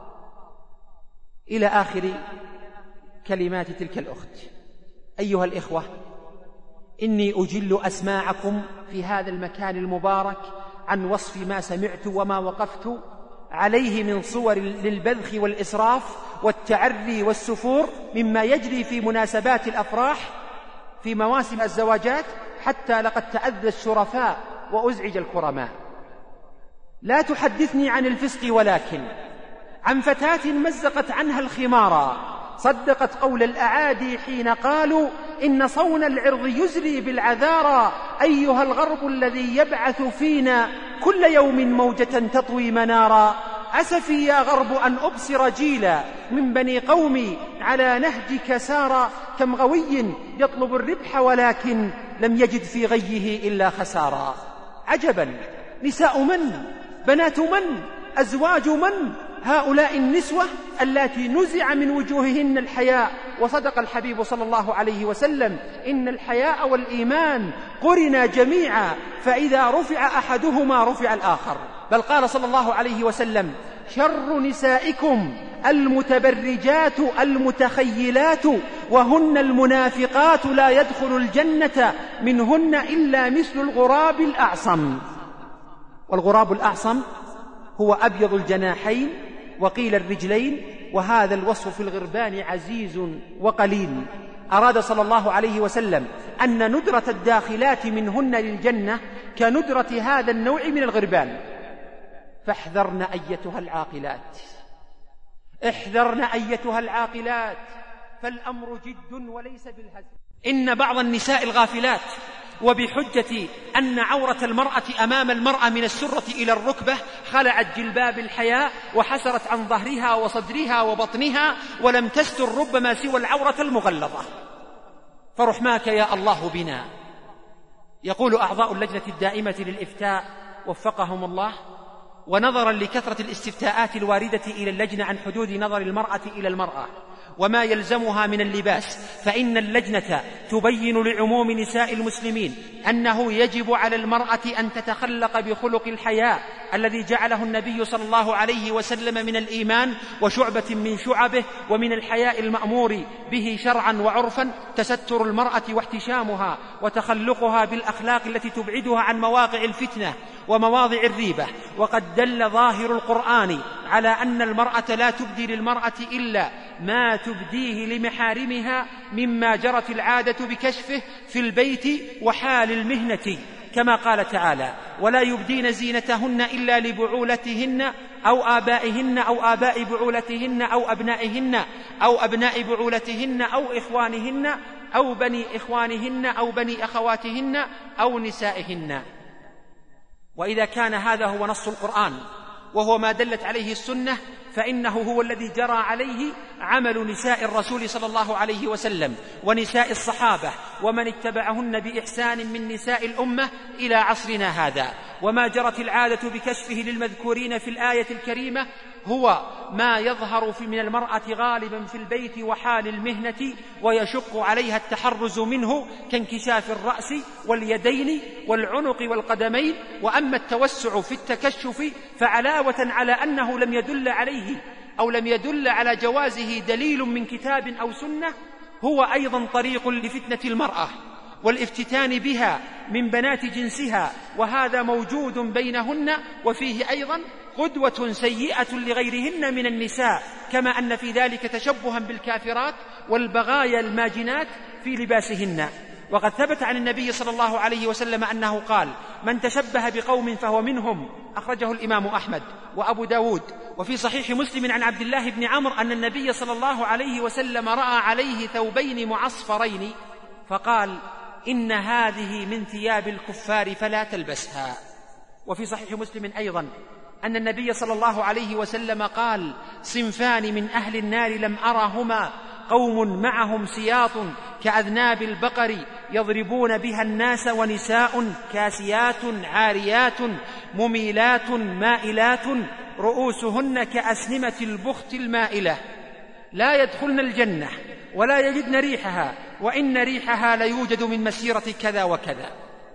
إلى آخر كلمات تلك الأخت. أيها الإخوة، إني أجل أسماعكم في هذا المكان المبارك عن وصف ما سمعت وما وقفت عليه من صور للبذخ والإسراف والتعري والسفور مما يجري في مناسبات الأفراح في مواسم الزواجات، حتى لقد تأذى الشرفاء وأزعج الكرماء. لا تحدثني عن الفسق، ولكن عن فتاة مزقت عنها الخمارا، صدقت قول الأعادي حين قالوا إن صون العرض يزري بالعذارى، أيها الغرب الذي يبعث فينا كل يوم موجة تطوي منارا، أسفي يا غرب أن أبصر جيلا من بني قومي على نهجك سارا، كم غوي يطلب الربح ولكن لم يجد في غيه إلا خسارا. عجبا، نساء من؟ بنات من؟ أزواج من؟ هؤلاء النسوة التي نزع من وجوههن الحياء. وصدق الحبيب صلى الله عليه وسلم: إن الحياء والإيمان قرنا جميعا، فإذا رفع أحدهما رفع الآخر. بل قال صلى الله عليه وسلم: شر نسائكم المتبرجات المتخيلات وهن المنافقات لا يدخل الجنة منهن إلا مثل الغراب الأعصم. والغراب الأعصم هو أبيض الجناحين وقيل الرجلين، وهذا الوصف في الغربان عزيز وقليل. أراد صلى الله عليه وسلم أن ندرة الداخلات منهن للجنة كندرة هذا النوع من الغربان. فاحذرن أيتها العاقلات، احذرن أيتها العاقلات، فالأمر جد وليس بالهزل. إن بعض النساء الغافلات وبحجة أن عورة المرأة أمام المرأة من السرة إلى الركبة خلعت جلباب الحياء وحسرت عن ظهرها وصدرها وبطنها ولم تستر ربما سوى العورة المغلظة. فرحماك يا الله بنا. يقول أعضاء اللجنة الدائمة للإفتاء وفقهم الله: ونظرا لكثرة الاستفتاءات الواردة إلى اللجنة عن حدود نظر المرأة إلى المرأة وما يلزمها من اللباس، فإن اللجنة تبين لعموم نساء المسلمين أنه يجب على المرأة أن تتخلق بخلق الحياء الذي جعله النبي صلى الله عليه وسلم من الإيمان وشعبة من شعبه، ومن الحياء المأمور به شرعا وعرفا تستر المرأة واحتشامها وتخلقها بالأخلاق التي تبعدها عن مواقع الفتنة ومواضع الريبة. وقد دل ظاهر القرآن على أن المرأة لا تبدي للمرأة إلا ما تبديه لمحارمها مما جرت العادة بكشفه في البيت وحال المهنة، كما قال تعالى: ولا يبدين زينتهن إلا لبعولتهن أو آبائهن أو آباء بعولتهن أو أبنائهن أو أبناء بعولتهن أو إخوانهن أو بني إخوانهن أو بني أخواتهن أو نسائهن. وإذا كان هذا هو نص القرآن وهو ما دلت عليه السنة، فإنه هو الذي جرى عليه عمل نساء الرسول صلى الله عليه وسلم ونساء الصحابة ومن اتبعهن بإحسان من نساء الأمة إلى عصرنا هذا. وما جرت العادة بكشفه للمذكورين في الآية الكريمة هو ما يظهر في من المرأة غالبا في البيت وحال المهنة ويشق عليها التحرز منه كانكشاف الرأس واليدين والعنق والقدمين. وأما التوسع في التكشف فعلاوة على أنه لم يدل عليه أو لم يدل على جوازه دليل من كتاب أو سنة، هو أيضا طريق لفتنة المرأة والافتتان بها من بنات جنسها، وهذا موجود بينهن، وفيه أيضا قدوة سيئة لغيرهن من النساء، كما أن في ذلك تشبها بالكافرات والبغايا الماجنات في لباسهن. وقد ثبت عن النبي صلى الله عليه وسلم أنه قال: من تشبه بقوم فهو منهم، أخرجه الإمام أحمد وأبو داود. وفي صحيح مسلم عن عبد الله بن عمرو أن النبي صلى الله عليه وسلم رأى عليه ثوبين معصفرين فقال: إن هذه من ثياب الكفار فلا تلبسها. وفي صحيح مسلم أيضا أن النبي صلى الله عليه وسلم قال: صنفان من أهل النار لم أرهما، قوم معهم سياط كأذناب البقر يضربون بها الناس، ونساء كاسيات عاريات مميلات مائلات رؤوسهن كأسنمة البخت المائلة، لا يدخلن الجنة ولا يجدن ريحها، وإن ريحها ليوجد من مسيرة كذا وكذا.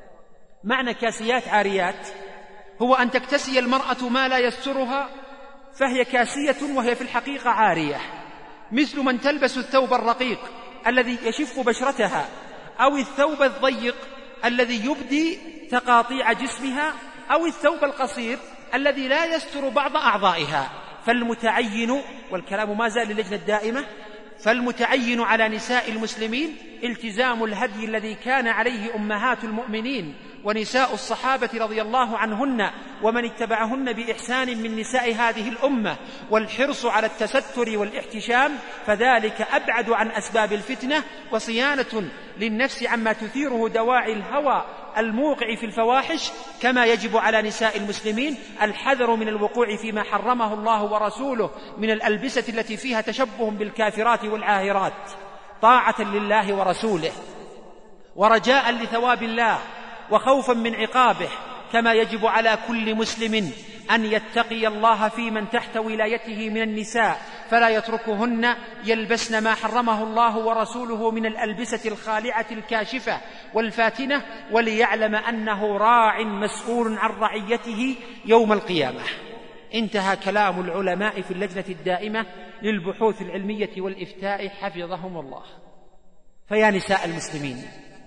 معنى كاسيات عاريات هو أن تكتسي المرأة ما لا يسترها فهي كاسية وهي في الحقيقة عارية، مثل من تلبس الثوب الرقيق الذي يشف بشرتها، أو الثوب الضيق الذي يبدي تقاطيع جسمها، أو الثوب القصير الذي لا يستر بعض أعضائها. فالمتعين، والكلام ما زال للجنة الدائمة، فالمتعين على نساء المسلمين التزام الهدي الذي كان عليه أمهات المؤمنين ونساء الصحابة رضي الله عنهن ومن اتبعهن بإحسان من نساء هذه الأمة، والحرص على التستر والاحتشام، فذلك أبعد عن أسباب الفتنة وصيانة للنفس عما تثيره دواعي الهوى الموقع في الفواحش. كما يجب على نساء المسلمين الحذر من الوقوع فيما حرمه الله ورسوله من الألبسة التي فيها تشبه بالكافرات والعاهرات، طاعة لله ورسوله ورجاء لثواب الله وخوفا من عقابه. كما يجب على كل مسلم أن يتقي الله في من تحت ولايته من النساء، فلا يتركهن يلبسن ما حرمه الله ورسوله من الألبسة الخالعة الكاشفة والفاتنة، وليعلم أنه راع مسؤول عن رعيته يوم القيامة. انتهى كلام العلماء في اللجنة الدائمة للبحوث العلمية والإفتاء حفظهم الله. فيا نساء المسلمين،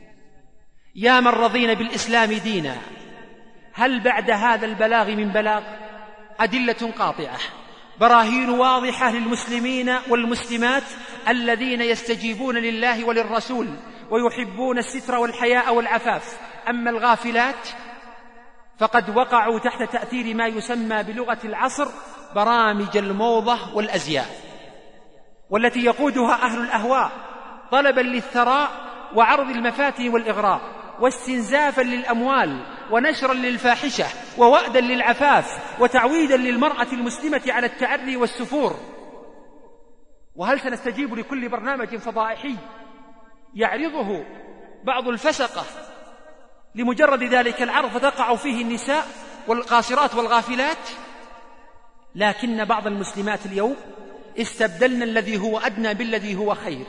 يا من رضين بالإسلام دينا، هل بعد هذا البلاغ من بلاغ؟ أدلة قاطعة، براهين واضحة للمسلمين والمسلمات الذين يستجيبون لله وللرسول ويحبون الستر والحياء والعفاف. أما الغافلات فقد وقعوا تحت تأثير ما يسمى بلغة العصر برامج الموضة والأزياء، والتي يقودها أهل الأهواء طلبا للثراء وعرض المفاتن والإغراء، واستنزافا للأموال، ونشرا للفاحشة، ووأدا للعفاف، وتعويدا للمرأة المسلمة على التعري والسفور. وهل سنستجيب لكل برنامج فضائحي يعرضه بعض الفسقة لمجرد ذلك العرض فتقع فيه النساء والقاصرات والغافلات؟ لكن بعض المسلمات اليوم استبدلنا الذي هو أدنى بالذي هو خير.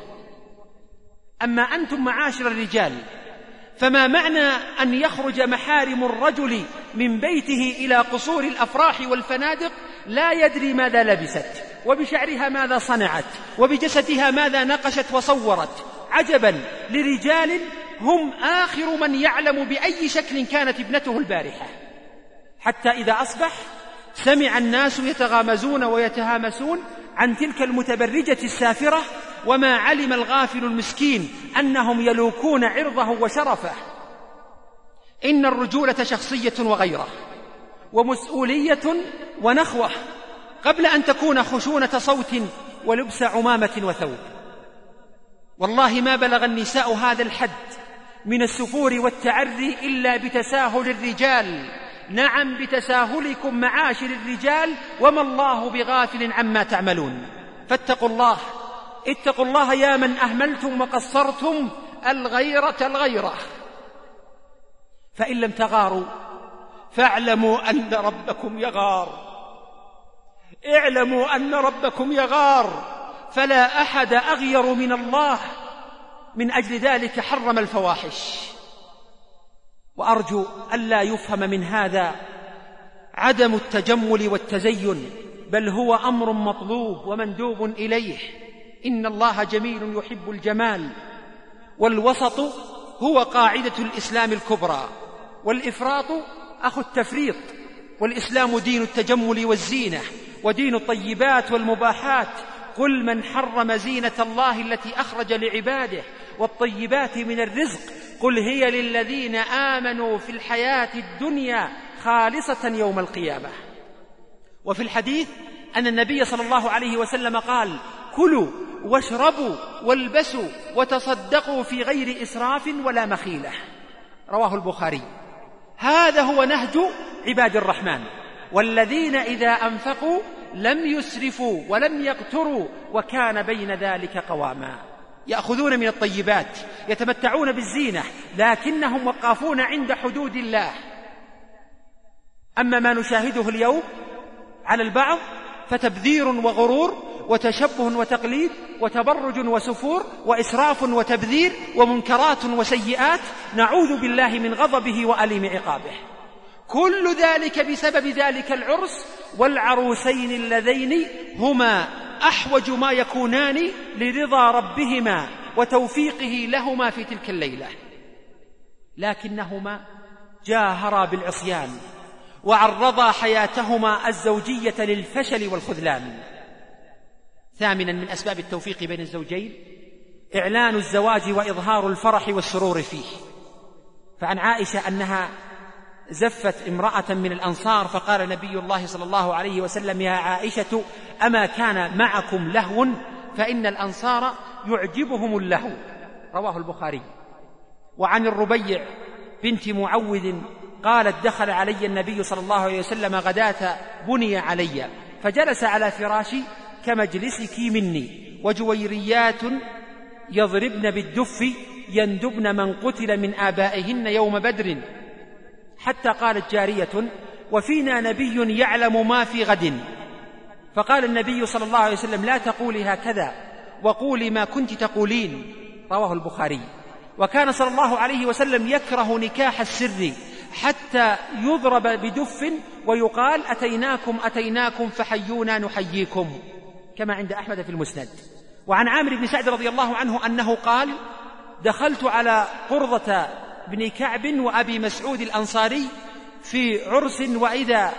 أما أنتم معاشر الرجال، فما معنى أن يخرج محارم الرجل من بيته إلى قصور الأفراح والفنادق لا يدري ماذا لبست، وبشعرها ماذا صنعت، وبجسدها ماذا نقشت وصورت؟ عجبا لرجال هم آخر من يعلم بأي شكل كانت ابنته البارحة، حتى إذا أصبح سمع الناس يتغامزون ويتهامسون عن تلك المتبرجة السافرة، وما علم الغافل المسكين أنهم يلوكون عرضه وشرفه. إن الرجولة شخصية وغيرة، ومسؤولية ونخوة، قبل أن تكون خشونة صوت ولبس عمامة وثوب. والله ما بلغ النساء هذا الحد من السفور والتعري إلا بتساهل الرجال. نعم، بتساهلكم معاشر الرجال، وما الله بغافل عما تعملون. فاتقوا الله، اتقوا الله يا من أهملتم وقصرتم الغيرة الغيرة. فإن لم تغاروا فاعلموا أن ربكم يغار. اعلموا أن ربكم يغار فلا أحد أغير من الله، من أجل ذلك حرم الفواحش. وأرجو ألا يفهم من هذا عدم التجمل والتزين، بل هو أمر مطلوب ومندوب إليه. إن الله جميل يحب الجمال، والوسط هو قاعدة الإسلام الكبرى، والإفراط أخو التفريط. والإسلام دين التجمل والزينة، ودين الطيبات والمباحات. قل من حرم زينة الله التي أخرج لعباده والطيبات من الرزق قل هي للذين آمنوا في الحياة الدنيا خالصة يوم القيامة. وفي الحديث أن النبي صلى الله عليه وسلم قال: كلوا واشربوا والبسوا وتصدقوا في غير إسراف ولا مخيلة. رواه البخاري. هذا هو نهج عباد الرحمن، والذين إذا أنفقوا لم يسرفوا ولم يقتروا وكان بين ذلك قواما. يأخذون من الطيبات، يتمتعون بالزينة، لكنهم وقافون عند حدود الله. أما ما نشاهده اليوم على البعض فتبذير وغرور وتشبه وتقليد وتبرج وسفور وإسراف وتبذير ومنكرات وسيئات، نعوذ بالله من غضبه وأليم عقابه. كل ذلك بسبب ذلك العرس والعروسين اللذين هما أحوج ما يكونان لرضا ربهما وتوفيقه لهما في تلك الليلة، لكنهما جاهرا بالعصيان وعرضا حياتهما الزوجية للفشل والخذلان. ثامنا من أسباب التوفيق بين الزوجين إعلان الزواج وإظهار الفرح والسرور فيه. فعن عائشة أنها زفت امرأة من الأنصار فقال نبي الله صلى الله عليه وسلم: يا عائشة أما كان معكم لهو؟ فإن الأنصار يعجبهم اللهو. رواه البخاري. وعن الربيع بنت معوذ قالت: دخل علي النبي صلى الله عليه وسلم غداة بني علي فجلس على فراشي كمجلسك مني، وجويريات يضربن بالدف يندبن من قتل من آبائهن يوم بدر، حتى قالت جارية: وفينا نبي يعلم ما في غد. فقال النبي صلى الله عليه وسلم: لا تقولي هكذا وقولي ما كنت تقولين. رواه البخاري. وكان صلى الله عليه وسلم يكره نكاح السر حتى يضرب بدف ويقال: أتيناكم أتيناكم فحيونا نحييكم، كما عند أحمد في المسند. وعن عامر بن سعد رضي الله عنه أنه قال: دخلت على قرظة بن كعب وأبي مسعود الأنصاري في عرس وإذا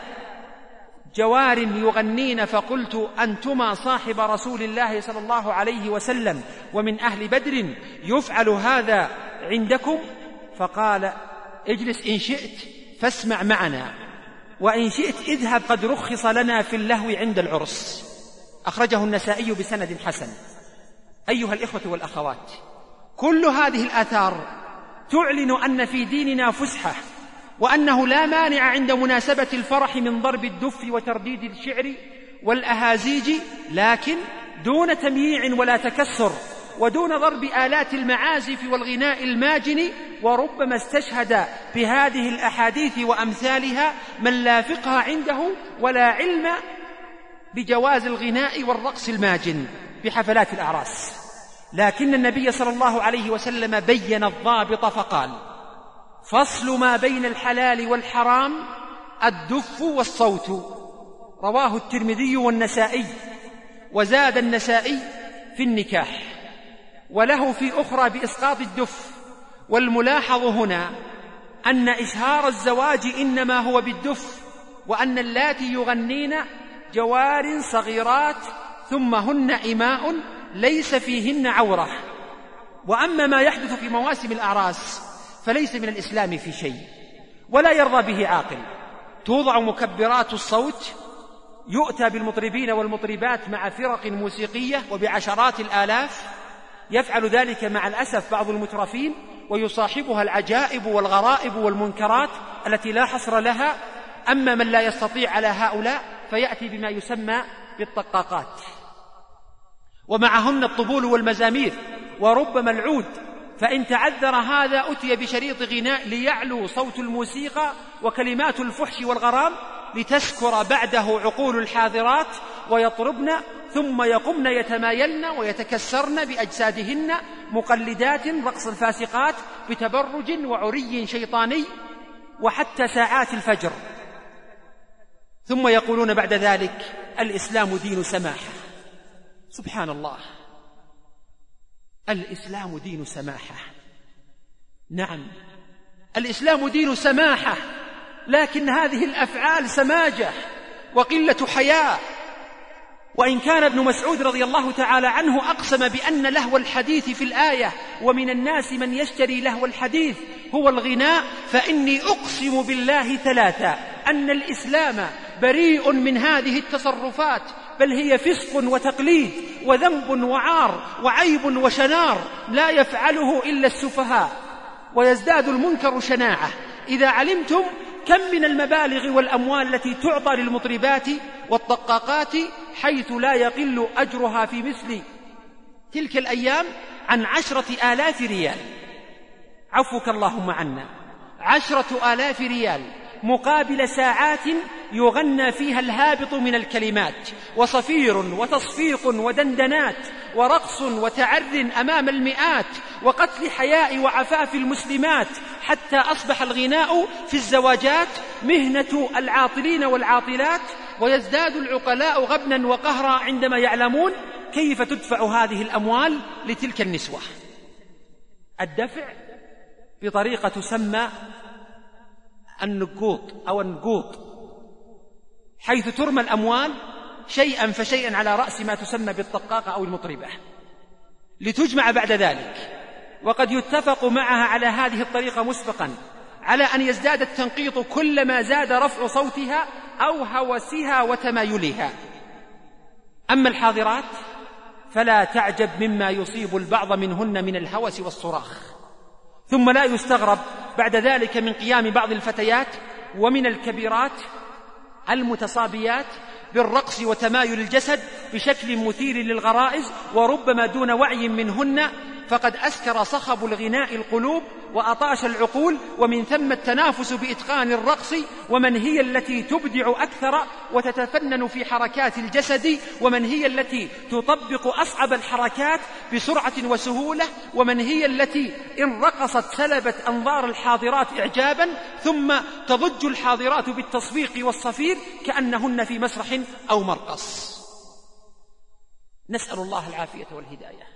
جوار يغنين، فقلت: أنتما صاحب رسول الله صلى الله عليه وسلم ومن أهل بدر، يفعل هذا عندكم؟ فقال: اجلس إن شئت فاسمع معنا، وإن شئت اذهب، قد رخص لنا في اللهو عند العرس. أخرجه النسائي بسند حسن. أيها الإخوة والأخوات، كل هذه الآثار تعلن أن في ديننا فسحة، وأنه لا مانع عند مناسبة الفرح من ضرب الدف وترديد الشعر والأهازيج، لكن دون تمييع ولا تكسر، ودون ضرب آلات المعازف والغناء الماجن. وربما استشهد بهذه الأحاديث وأمثالها من لا فقه عنده ولا علم بجواز الغناء والرقص الماجن بحفلات الأعراس، لكن النبي صلى الله عليه وسلم بين الضابط فقال: فصل ما بين الحلال والحرام الدف والصوت. رواه الترمذي والنسائي. وزاد النسائي في النكاح، وله في أخرى بإسقاط الدف. والملاحظ هنا أن إشهار الزواج إنما هو بالدف، وأن اللاتي يغنين جوار صغيرات ثم هن إماء ليس فيهن عورة. وأما ما يحدث في مواسم الأعراس فليس من الإسلام في شيء، ولا يرضى به عاقل. توضع مكبرات الصوت، يؤتى بالمطربين والمطربات مع فرق موسيقية وبعشرات الآلاف، يفعل ذلك مع الأسف بعض المترفين، ويصاحبها العجائب والغرائب والمنكرات التي لا حصر لها. أما من لا يستطيع على هؤلاء فيأتي بما يسمى بالطقاقات، ومعهن الطبول والمزامير، وربما العود. فإن تعذر هذا أتي بشريط غناء ليعلو صوت الموسيقى وكلمات الفحش والغرام، لتسكر بعده عقول الحاضرات ويطربن ثم يقمن يتمايلن ويتكسرن بأجسادهن مقلدات رقص الفاسقات بتبرج وعري شيطاني وحتى ساعات الفجر. ثم يقولون بعد ذلك الإسلام دين سماحة. سبحان الله، الإسلام دين سماحة. نعم، الإسلام دين سماحة، لكن هذه الأفعال سماجة وقلة حياء. وإن كان ابن مسعود رضي الله تعالى عنه أقسم بأن لهو الحديث في الآية ومن الناس من يشتري لهو الحديث هو الغناء، فإني أقسم بالله ثلاثة أن الإسلام بريء من هذه التصرفات، بل هي فسق وتقليد وذنب وعار وعيب وشنار لا يفعله إلا السفهاء، ويزداد المنكر شناعة إذا علمتم كم من المبالغ والأموال التي تعطى للمطربات والطقاقات حيث لا يقل أجرها في مثل تلك الأيام عن عشرة آلاف ريال. عفوك اللهم عنا، عشرة آلاف ريال مقابل ساعات يغنى فيها الهابط من الكلمات وصفير وتصفيق ودندنات ورقص وتعر أمام المئات وقتل حياء وعفاف المسلمات، حتى أصبح الغناء في الزواجات مهنة العاطلين والعاطلات، ويزداد العقلاء غبنا وقهرا عندما يعلمون كيف تدفع هذه الأموال لتلك النسوة. الدفع بطريقة تسمى النقوط أو النقوط، حيث ترمى الأموال شيئا فشيئا على رأس ما تسمى بالطقاقة أو المطربة لتجمع بعد ذلك. وقد يتفق معها على هذه الطريقة مسبقا على أن يزداد التنقيط كلما زاد رفع صوتها أو هوسها وتمايلها. أما الحاضرات فلا تعجب مما يصيب البعض منهن من الهوس والصراخ. ثم لا يستغرب بعد ذلك من قيام بعض الفتيات ومن الكبيرات المتصابيات بالرقص وتمايل الجسد بشكل مثير للغرائز، وربما دون وعي منهن، فقد أسكر صخب الغناء القلوب وأطاش العقول، ومن ثم التنافس بإتقان الرقص، ومن هي التي تبدع أكثر وتتفنن في حركات الجسد، ومن هي التي تطبق أصعب الحركات بسرعة وسهولة، ومن هي التي إن رقصت سلبت أنظار الحاضرات إعجابا، ثم تضج الحاضرات بالتصفيق والصفير كأنهن في مسرح أو مرقص. نسأل الله العافية والهداية.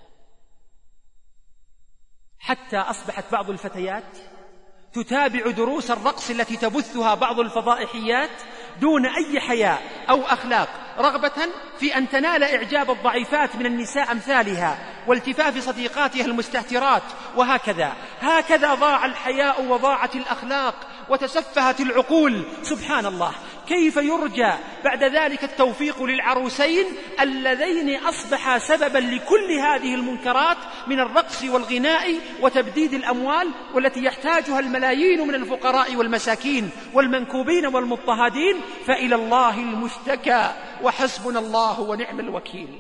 حتى أصبحت بعض الفتيات تتابع دروس الرقص التي تبثها بعض الفضائحيات دون أي حياء أو أخلاق، رغبة في أن تنال إعجاب الضعيفات من النساء أمثالها والتفاف صديقاتها المستهترات، وهكذا هكذا ضاع الحياء وضاعت الأخلاق وتسفهت العقول. سبحان الله، كيف يرجى بعد ذلك التوفيق للعروسين اللذين أصبحا سببا لكل هذه المنكرات من الرقص والغناء وتبديد الأموال، والتي يحتاجها الملايين من الفقراء والمساكين والمنكوبين والمضطهدين، فإلى الله المشتكى وحسبنا الله ونعم الوكيل.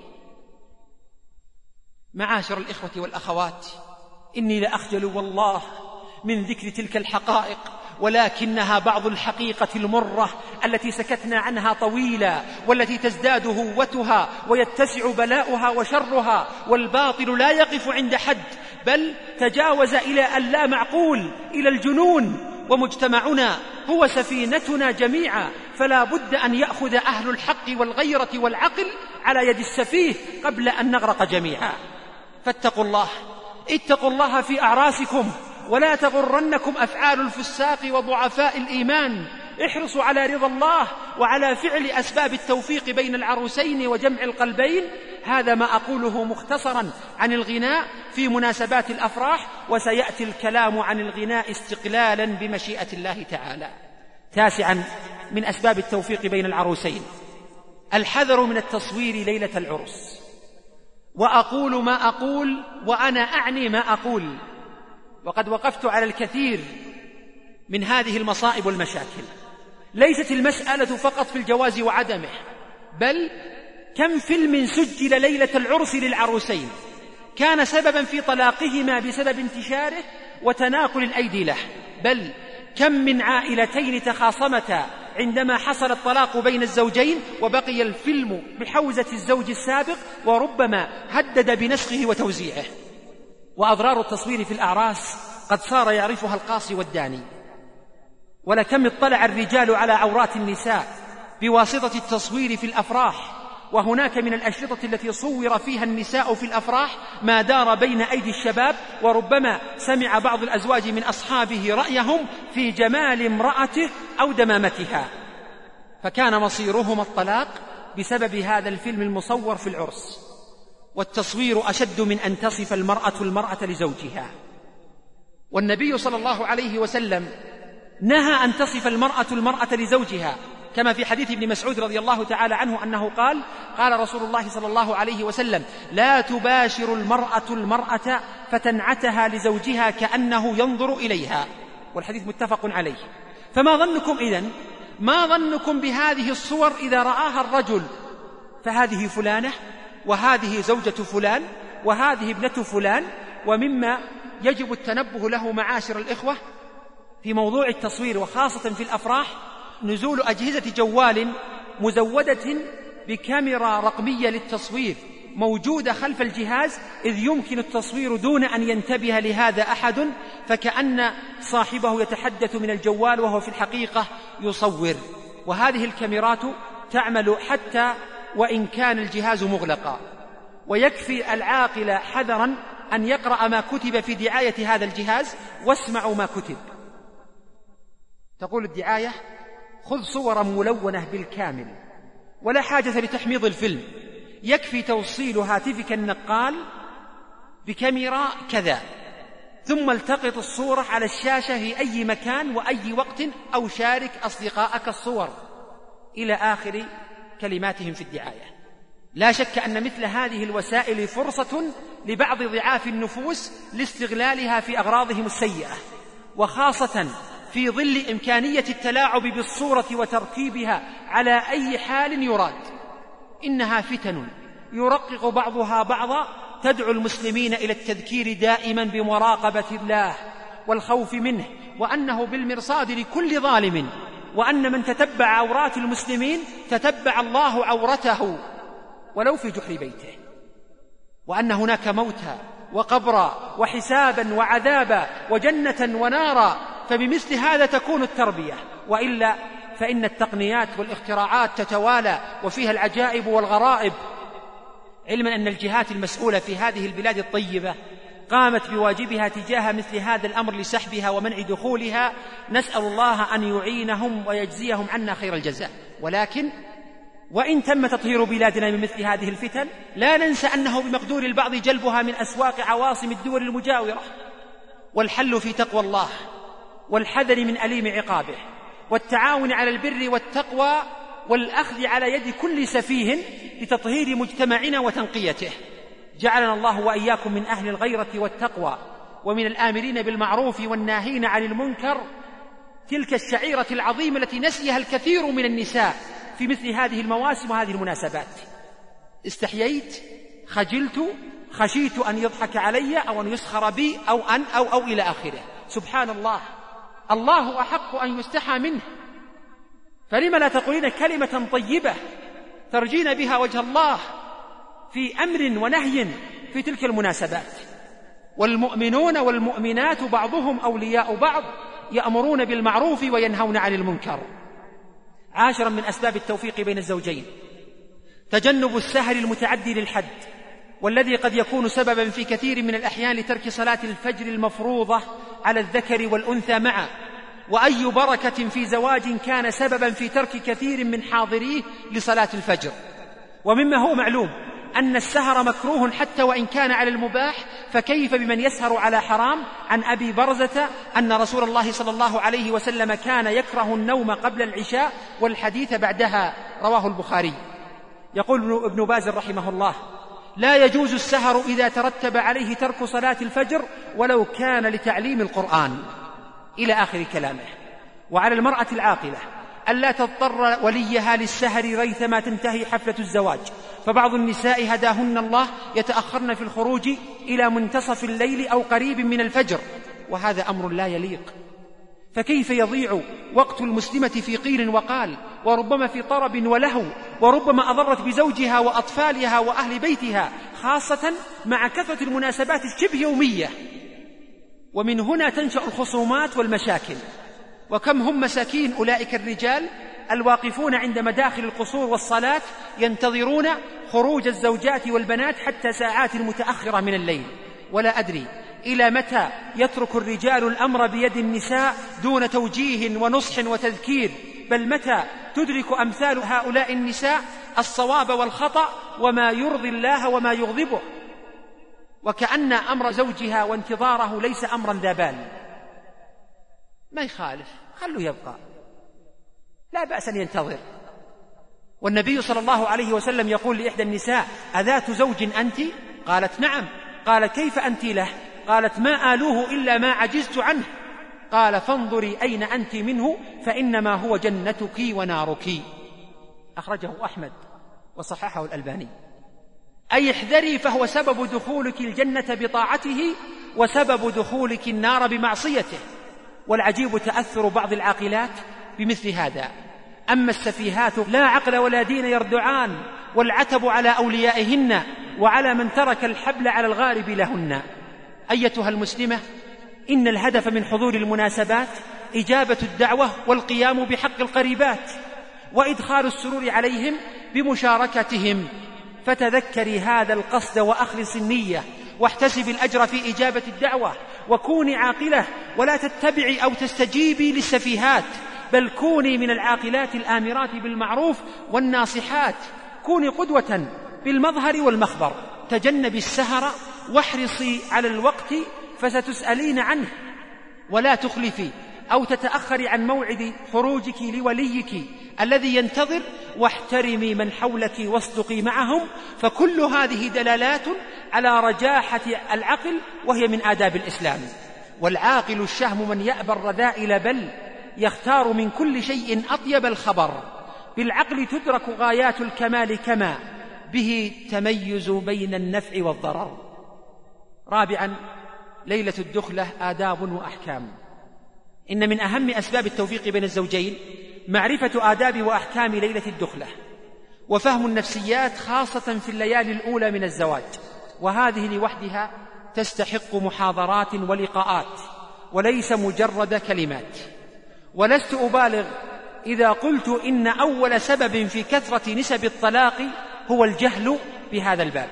معاشر الإخوة والأخوات، إني لأخجل والله من ذكر تلك الحقائق، ولكنها بعض الحقيقة المرة التي سكتنا عنها طويلا، والتي تزداد هوتها ويتسع بلاؤها وشرها، والباطل لا يقف عند حد، بل تجاوز إلى أن لا معقول، إلى الجنون. ومجتمعنا هو سفينتنا جميعا، فلا بد أن يأخذ أهل الحق والغيرة والعقل على يد السفيه قبل أن نغرق جميعا. فاتقوا الله، اتقوا الله في أعراسكم، ولا تغرنكم أفعال الفساق وضعفاء الإيمان. احرصوا على رضا الله وعلى فعل أسباب التوفيق بين العروسين وجمع القلبين. هذا ما أقوله مختصرا عن الغناء في مناسبات الأفراح، وسيأتي الكلام عن الغناء استقلالا بمشيئة الله تعالى. تاسعا من أسباب التوفيق بين العروسين الحذر من التصوير ليلة العرس. وأقول ما أقول وأنا أعني ما أقول، وقد وقفت على الكثير من هذه المصائب والمشاكل. ليست المسألة فقط في الجواز وعدمه، بل كم فيلم سجل ليلة العرس للعروسين كان سببا في طلاقهما بسبب انتشاره وتناقل الأيدي له، بل كم من عائلتين تخاصمتا عندما حصل الطلاق بين الزوجين وبقي الفيلم بحوزة الزوج السابق، وربما هدد بنسخه وتوزيعه. وأضرار التصوير في الأعراس قد صار يعرفها القاصي والداني، ولكم اطلع الرجال على عورات النساء بواسطة التصوير في الأفراح، وهناك من الأشرطة التي صور فيها النساء في الأفراح ما دار بين أيدي الشباب، وربما سمع بعض الأزواج من أصحابه رأيهم في جمال امرأته أو دمامتها، فكان مصيرهما الطلاق بسبب هذا الفيلم المصور في العرس. والتصوير أشد من أن تصف المرأة المرأة لزوجها، والنبي صلى الله عليه وسلم نهى أن تصف المرأة المرأة لزوجها، كما في حديث ابن مسعود رضي الله تعالى عنه أنه قال: قال رسول الله صلى الله عليه وسلم: لا تباشر المرأة المرأة فتنعتها لزوجها كأنه ينظر إليها. والحديث متفق عليه. فما ظنكم إذن ما ظنكم بهذه الصور إذا رآها الرجل، فهذه فلانة، وهذه زوجة فلان، وهذه ابنة فلان. ومما يجب التنبه له معاشر الإخوة في موضوع التصوير وخاصة في الأفراح نزول أجهزة جوال مزودة بكاميرا رقمية للتصوير موجودة خلف الجهاز، إذ يمكن التصوير دون أن ينتبه لهذا أحد، فكأن صاحبه يتحدث من الجوال وهو في الحقيقة يصور. وهذه الكاميرات تعمل حتى وإن كان الجهاز مغلقا. ويكفي العاقل حذرا أن يقرأ ما كتب في دعاية هذا الجهاز، واسمعوا ما كتب. تقول الدعاية: خذ صورا ملونة بالكامل، ولا حاجة لتحميض الفيلم، يكفي توصيل هاتفك النقال بكاميرا كذا، ثم التقط الصورة على الشاشة في أي مكان وأي وقت، أو شارك أصدقائك الصور، إلى آخر كلماتهم في الدعاية. لا شك أن مثل هذه الوسائل فرصة لبعض ضعاف النفوس لاستغلالها في أغراضهم السيئة، وخاصة في ظل إمكانية التلاعب بالصورة وتركيبها على أي حال يراد. إنها فتن يرقق بعضها بعضا، تدعو المسلمين إلى التذكير دائما بمراقبة الله والخوف منه، وأنه بالمرصاد لكل ظالم، وأن من تتبع عورات المسلمين تتبع الله عورته ولو في جحر بيته، وأن هناك موتا وقبرا وحسابا وعذابا وجنة ونارا. فبمثل هذا تكون التربية، وإلا فإن التقنيات والاختراعات تتوالى وفيها العجائب والغرائب، علما أن الجهات المسؤولة في هذه البلاد الطيبة قامت بواجبها تجاه مثل هذا الأمر لسحبها ومنع دخولها. نسأل الله أن يعينهم ويجزيهم عنا خير الجزاء. ولكن وإن تم تطهير بلادنا من مثل هذه الفتن، لا ننسى أنه بمقدور البعض جلبها من أسواق عواصم الدول المجاورة، والحل في تقوى الله والحذر من أليم عقابه، والتعاون على البر والتقوى، والأخذ على يد كل سفيه لتطهير مجتمعنا وتنقيته. جعلنا الله وإياكم من أهل الغيرة والتقوى، ومن الآمرين بالمعروف والناهين عن المنكر، تلك الشعيرة العظيمة التي نسيها الكثير من النساء في مثل هذه المواسم وهذه المناسبات. استحييت، خجلت، خشيت أن يضحك علي أو أن يسخر بي أو أن أو أو إلى آخره. سبحان الله، الله أحق أن يستحى منه، فلما لا تقولين كلمة طيبة ترجين بها وجه الله في أمر ونهي في تلك المناسبات؟ والمؤمنون والمؤمنات بعضهم أولياء بعض، يأمرون بالمعروف وينهون عن المنكر. عاشرا من أسباب التوفيق بين الزوجين تجنب السهر المتعدي للحد، والذي قد يكون سببا في كثير من الأحيان لترك صلاة الفجر المفروضة على الذكر والأنثى معا. وأي بركة في زواج كان سببا في ترك كثير من حاضريه لصلاة الفجر. ومما هو معلوم أن السهر مكروه حتى وإن كان على المباح، فكيف بمن يسهر على حرام؟ عن أبي برزة أن رسول الله صلى الله عليه وسلم كان يكره النوم قبل العشاء والحديث بعدها، رواه البخاري. يقول ابن باز رحمه الله: لا يجوز السهر إذا ترتب عليه ترك صلاة الفجر ولو كان لتعليم القرآن، إلى آخر كلامه. وعلى المرأة العاقلة ألا تضطر وليها للسهر ريثما تنتهي حفلة الزواج، فبعض النساء هداهن الله يتأخرن في الخروج إلى منتصف الليل أو قريب من الفجر، وهذا أمر لا يليق. فكيف يضيع وقت المسلمة في قيل وقال، وربما في طرب ولهو، وربما أضرت بزوجها وأطفالها وأهل بيتها، خاصة مع كثرة المناسبات الشبه يومية. ومن هنا تنشأ الخصومات والمشاكل. وكم هم مساكين أولئك الرجال الواقفون عند مداخل القصور والصلاة ينتظرون خروج الزوجات والبنات حتى ساعات متأخرة من الليل. ولا أدري إلى متى يترك الرجال الأمر بيد النساء دون توجيه ونصح وتذكير، بل متى تدرك أمثال هؤلاء النساء الصواب والخطأ وما يرضي الله وما يغضبه، وكأن أمر زوجها وانتظاره ليس أمرا ذا بال. ما يخالف، خلوا يبقى، لا بأس أن ينتظر. والنبي صلى الله عليه وسلم يقول لإحدى النساء: أذات زوج أنت؟ قالت: نعم. قال: كيف أنت له؟ قالت: ما آلوه إلا ما عجزت عنه. قال: فانظري أين أنت منه، فإنما هو جنتك ونارك. أخرجه أحمد وصححه الألباني. أي احذري، فهو سبب دخولك الجنة بطاعته وسبب دخولك النار بمعصيته. والعجيب تأثر بعض العاقلات بمثل هذا. أما السفيهات لا عقل ولا دين يردعان، والعتب على أوليائهن وعلى من ترك الحبل على الغارب لهن. أيتها المسلمة، إن الهدف من حضور المناسبات إجابة الدعوة والقيام بحق القريبات وإدخال السرور عليهم بمشاركتهم. فتذكري هذا القصد وأخلص النية، واحتسب الأجر في إجابة الدعوة، وكوني عاقلة ولا تتبعي أو تستجيبي للسفيهات، بل كوني من العاقلات الآمرات بالمعروف والناصحات. كوني قدوة بالمظهر والمخبر. تجنبي السهر واحرصي على الوقت فستسألين عنه، ولا تخلفي أو تتأخري عن موعد خروجك لوليك الذي ينتظر، واحترمي من حولك واصدقي معهم، فكل هذه دلالات على رجاحة العقل، وهي من آداب الإسلام. والعاقل الشهم من يأبى الرذائل، بل يختار من كل شيء أطيب الخبر. بالعقل تدرك غايات الكمال، كما به تميز بين النفع والضرر. رابعا، ليلة الدخلة آداب وأحكام. إن من أهم أسباب التوفيق بين الزوجين معرفة آداب وأحكام ليلة الدخلة، وفهم النفسيات خاصة في الليالي الأولى من الزواج، وهذه لوحدها تستحق محاضرات ولقاءات وليس مجرد كلمات. ولست أبالغ إذا قلت إن أول سبب في كثرة نسب الطلاق هو الجهل بهذا الباب،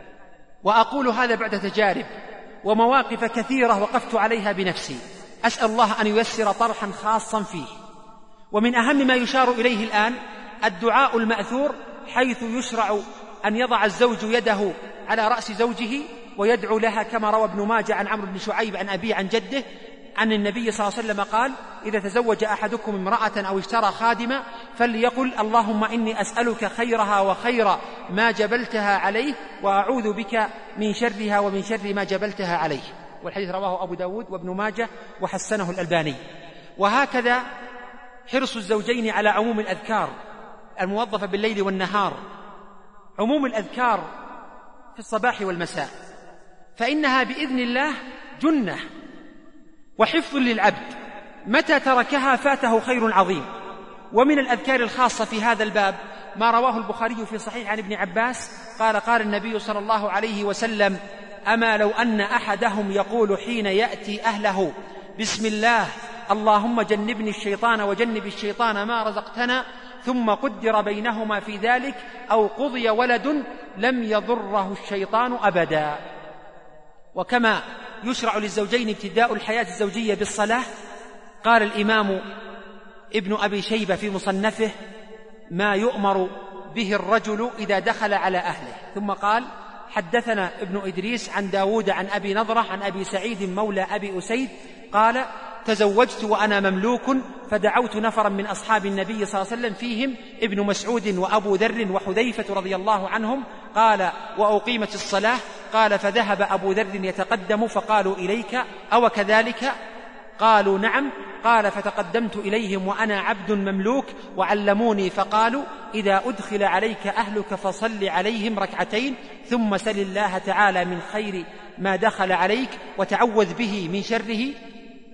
وأقول هذا بعد تجارب ومواقف كثيرة وقفت عليها بنفسي. أسأل الله أن ييسر طرحا خاصا فيه. ومن أهم ما يشار إليه الآن الدعاء المأثور، حيث يشرع أن يضع الزوج يده على رأس زوجه ويدعو لها، كما روى ابن ماجه عن عمرو بن شعيب عن أبيه عن جده عن النبي صلى الله عليه وسلم قال: إذا تزوج أحدكم امرأة أو اشترى خادمة فليقل: اللهم إني أسألك خيرها وخير ما جبلتها عليه، وأعوذ بك من شرها ومن شر ما جبلتها عليه. والحديث رواه أبو داود وابن ماجه وحسنه الألباني. وهكذا حرص الزوجين على عموم الأذكار الموظفة بالليل والنهار، عموم الأذكار في الصباح والمساء، فإنها بإذن الله جنة وحفظ للعبد، متى تركها فاته خير عظيم. ومن الأذكار الخاصة في هذا الباب ما رواه البخاري في صحيح عن ابن عباس قال: قال النبي صلى الله عليه وسلم: أما لو أن أحدهم يقول حين يأتي أهله: بسم الله اللهم جنبني الشيطان وجنب الشيطان ما رزقتنا، ثم قدر بينهما في ذلك أو قضي ولد، لم يضره الشيطان أبدا. وكما يشرع للزوجين ابتداء الحياة الزوجية بالصلاة، قال الإمام ابن أبي شيبة في مصنفه: ما يؤمر به الرجل إذا دخل على أهله. ثم قال: حدثنا ابن إدريس عن داود عن أبي نضرة عن أبي سعيد مولى أبي أسيد قال: تزوجت وأنا مملوك، فدعوت نفرا من أصحاب النبي صلى الله عليه وسلم، فيهم ابن مسعود وأبو ذر وحذيفة رضي الله عنهم. قال: وأقيمت الصلاة. قال: فذهب أبو ذر يتقدم، فقالوا: إليك أو كذلك؟ قالوا: نعم. قال: فتقدمت إليهم وأنا عبد مملوك، وعلموني فقالوا: إذا أدخل عليك أهلك فصل عليهم ركعتين، ثم سل الله تعالى من خير ما دخل عليك، وتعوذ به من شره،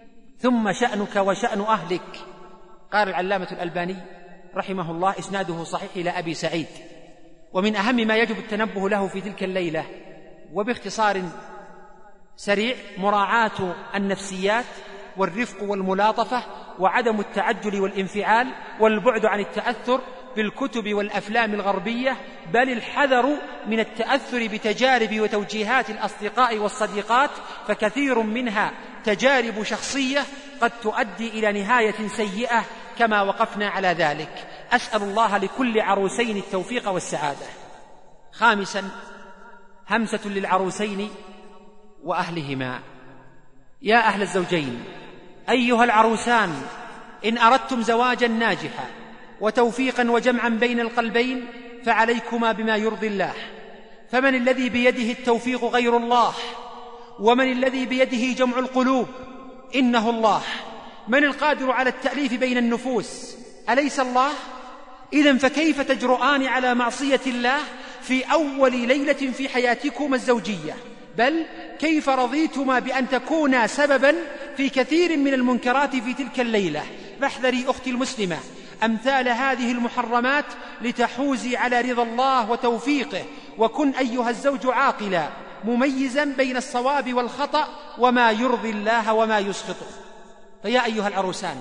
ثم شأنك وشأن أهلك. قال العلامة الألباني رحمه الله: إسناده صحيح إلى أبي سعيد. ومن أهم ما يجب التنبه له في تلك الليلة وباختصار سريع مراعاة النفسيات والرفق والملاطفة وعدم التعجل والانفعال والبعد عن التأثر بالكتب والأفلام الغربية، بل الحذر من التأثر بتجارب وتوجيهات الأصدقاء والصديقات، فكثير منها تجارب شخصية قد تؤدي إلى نهاية سيئة كما وقفنا على ذلك. أسأل الله لكل عروسين التوفيق والسعادة. خامسا، همسة للعروسين وأهلهما. يا أهل الزوجين، أيها العروسان، إن أردتم زواجا ناجحا وتوفيقا وجمعا بين القلبين فعليكما بما يرضي الله، فمن الذي بيده التوفيق غير الله؟ ومن الذي بيده جمع القلوب؟ إنه الله. من القادر على التأليف بين النفوس؟ أليس الله؟ إذن فكيف تجرؤان على معصية الله في أول ليلة في حياتكما الزوجية؟ بل كيف رضيتما بأن تكونا سببا في كثير من المنكرات في تلك الليلة؟ فاحذري أختي المسلمة أمثال هذه المحرمات لتحوزي على رضا الله وتوفيقه، وكن أيها الزوج عاقلا مميزا بين الصواب والخطأ وما يرضي الله وما يسخطه. فيا أيها العروسان،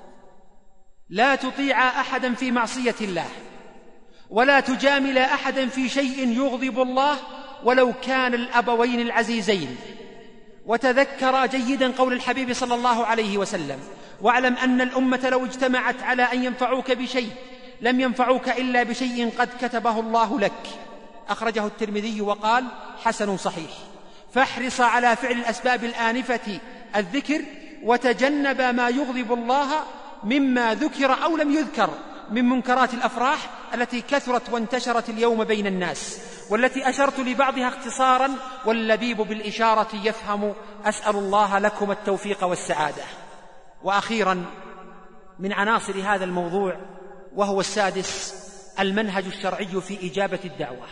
لا تطيعا أحدا في معصية الله، ولا تجاملا أحدا في شيء يغضب الله ولو كان الأبوين العزيزين. وتذكر جيدا قول الحبيب صلى الله عليه وسلم: واعلم أن الأمة لو اجتمعت على أن ينفعوك بشيء لم ينفعوك إلا بشيء قد كتبه الله لك. أخرجه الترمذي وقال: حسن صحيح. فاحرص على فعل الأسباب الآنفة الذكر، وتجنب ما يغضب الله مما ذكر أو لم يذكر من منكرات الأفراح التي كثرت وانتشرت اليوم بين الناس، والتي أشرت لبعضها اختصارا، واللبيب بالإشارة يفهم. أسأل الله لكم التوفيق والسعادة. وأخيرا من عناصر هذا الموضوع وهو السادس، المنهج الشرعي في إجابة الدعوة.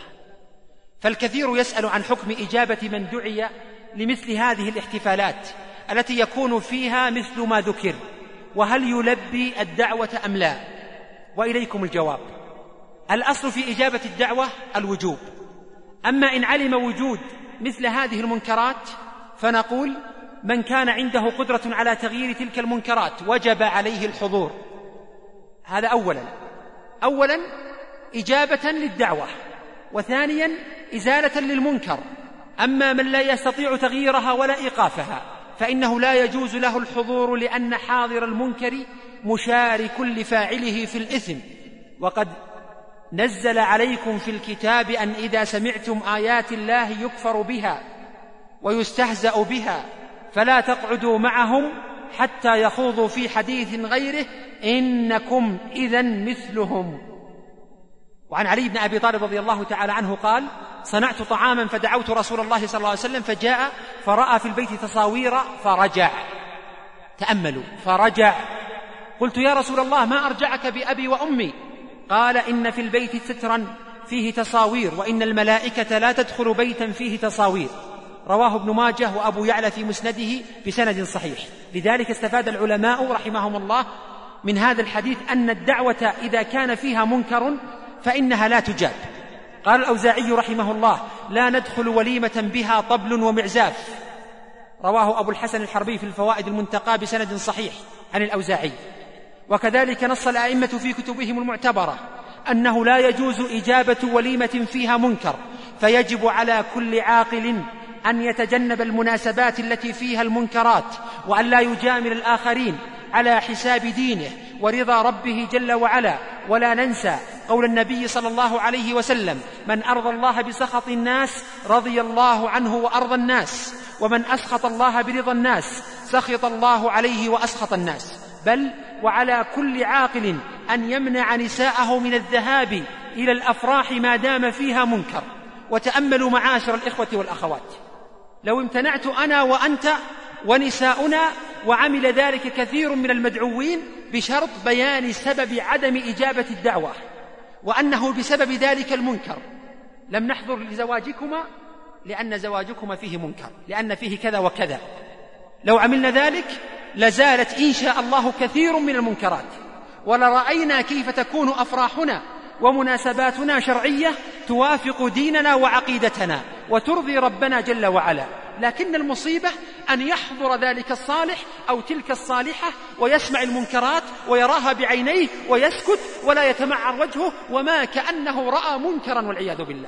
فالكثير يسأل عن حكم إجابة من دعي لمثل هذه الاحتفالات التي يكون فيها مثل ما ذكر، وهل يلبي الدعوة أم لا؟ وإليكم الجواب. الأصل في إجابة الدعوة الوجوب، أما إن علم وجود مثل هذه المنكرات فنقول: من كان عنده قدرة على تغيير تلك المنكرات وجب عليه الحضور. هذا أولا أولا إجابة للدعوة، وثانيا إزالة للمنكر. أما من لا يستطيع تغييرها ولا إيقافها فإنه لا يجوز له الحضور، لأن حاضر المنكر مشارك لفاعله في الإثم. وقد نزل عليكم في الكتاب أن إذا سمعتم آيات الله يكفر بها ويستهزأ بها فلا تقعدوا معهم حتى يخوضوا في حديث غيره إنكم إذن مثلهم. وعن علي بن أبي طالب رضي الله تعالى عنه قال: صنعت طعاما فدعوت رسول الله صلى الله عليه وسلم فجاء فرأى في البيت تصاوير فرجع. تأملوا، فرجع. قلت: يا رسول الله ما أرجعك بأبي وأمي؟ قال: إن في البيت سترا فيه تصاوير، وإن الملائكة لا تدخل بيتا فيه تصاوير. رواه ابن ماجه وأبو يعلى في مسنده بسند صحيح. لذلك استفاد العلماء رحمهم الله من هذا الحديث أن الدعوة إذا كان فيها منكر فإنها لا تجاب. قال الأوزاعي رحمه الله: لا ندخل وليمة بها طبل ومعزاف. رواه أبو الحسن الحربي في الفوائد المنتقى بسند صحيح عن الأوزاعي. وكذلك نص الأئمة في كتبهم المعتبرة أنه لا يجوز إجابة وليمة فيها منكر، فيجب على كل عاقل أن يتجنب المناسبات التي فيها المنكرات، وأن لا يجامل الآخرين على حساب دينه ورضا ربه جل وعلا. ولا ننسى قول النبي صلى الله عليه وسلم: من أرضى الله بسخط الناس رضي الله عنه وأرضى الناس، ومن أسخط الله برضا الناس سخط الله عليه وأسخط الناس. بل وعلى كل عاقل أن يمنع نساءه من الذهاب إلى الأفراح ما دام فيها منكر. وتأملوا معاشر الإخوة والأخوات، لو امتنعت أنا وأنت ونساؤنا وعمل ذلك كثير من المدعوين بشرط بيان سبب عدم إجابة الدعوة وأنه بسبب ذلك المنكر، لم نحضر لزواجكما لأن زواجكما فيه منكر، لأن فيه كذا وكذا. لو عملنا ذلك لزالت إن شاء الله كثير من المنكرات، ولرأينا كيف تكون أفراحنا ومناسباتنا شرعية توافق ديننا وعقيدتنا وترضي ربنا جل وعلا. لكن المصيبة أن يحضر ذلك الصالح أو تلك الصالحة ويسمع المنكرات ويراها بعينيه ويسكت ولا يتمعر وجهه وما كأنه رأى منكرا والعياذ بالله.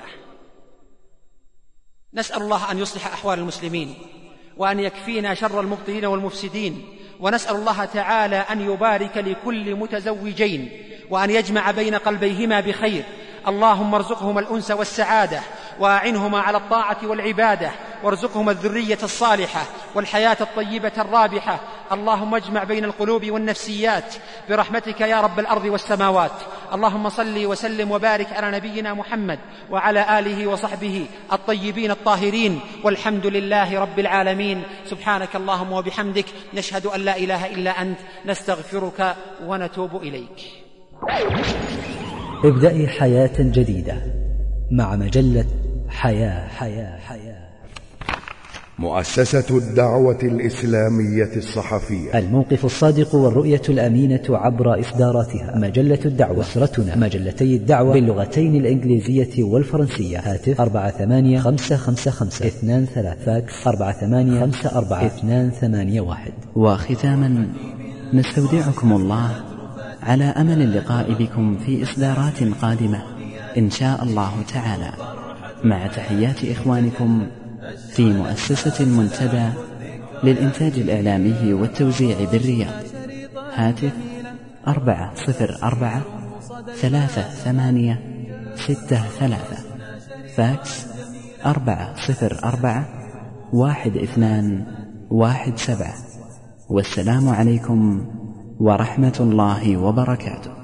نسأل الله أن يصلح أحوال المسلمين وأن يكفينا شر المبطلين والمفسدين، ونسأل الله تعالى أن يبارك لكل متزوجين وأن يجمع بين قلبيهما بخير. اللهم ارزقهما الأنس والسعادة، وأعنهما على الطاعة والعبادة، وارزقهما الذرية الصالحة والحياة الطيبة الرابحة. اللهم اجمع بين القلوب والنفسيات برحمتك يا رب الأرض والسماوات. اللهم صل وسلم وبارك على نبينا محمد وعلى آله وصحبه الطيبين الطاهرين، والحمد لله رب العالمين. سبحانك اللهم وبحمدك، نشهد أن لا إله إلا أنت، نستغفرك ونتوب إليك. ابدأي حياة جديدة مع مجلة حياة حياة حياة. مؤسسة الدعوة الإسلامية الصحفية، الموقف الصادق والرؤية الأمينة عبر إصداراتها. مجلة الدعوة، أسرتنا مجلتي الدعوة باللغتين الإنجليزية والفرنسية. هاتف أربعة ثمانية خمسة خمسة خمسة اثنان ثلاثة، فاكس أربعة ثمانية خمسة أربعة اثنان ثمانية واحد. وختاما نستودعكم الله على أمل اللقاء بكم في إصدارات قادمة إن شاء الله تعالى، مع تحيات إخوانكم في مؤسسة المنتدى للإنتاج الإعلامي والتوزيع بالرياض. هاتف أربعة صفر أربعة ثلاثة ثمانية ستة ثلاثة، فاكس أربعة صفر أربعة واحد اثنان واحد سبعة. والسلام عليكم ورحمة الله وبركاته.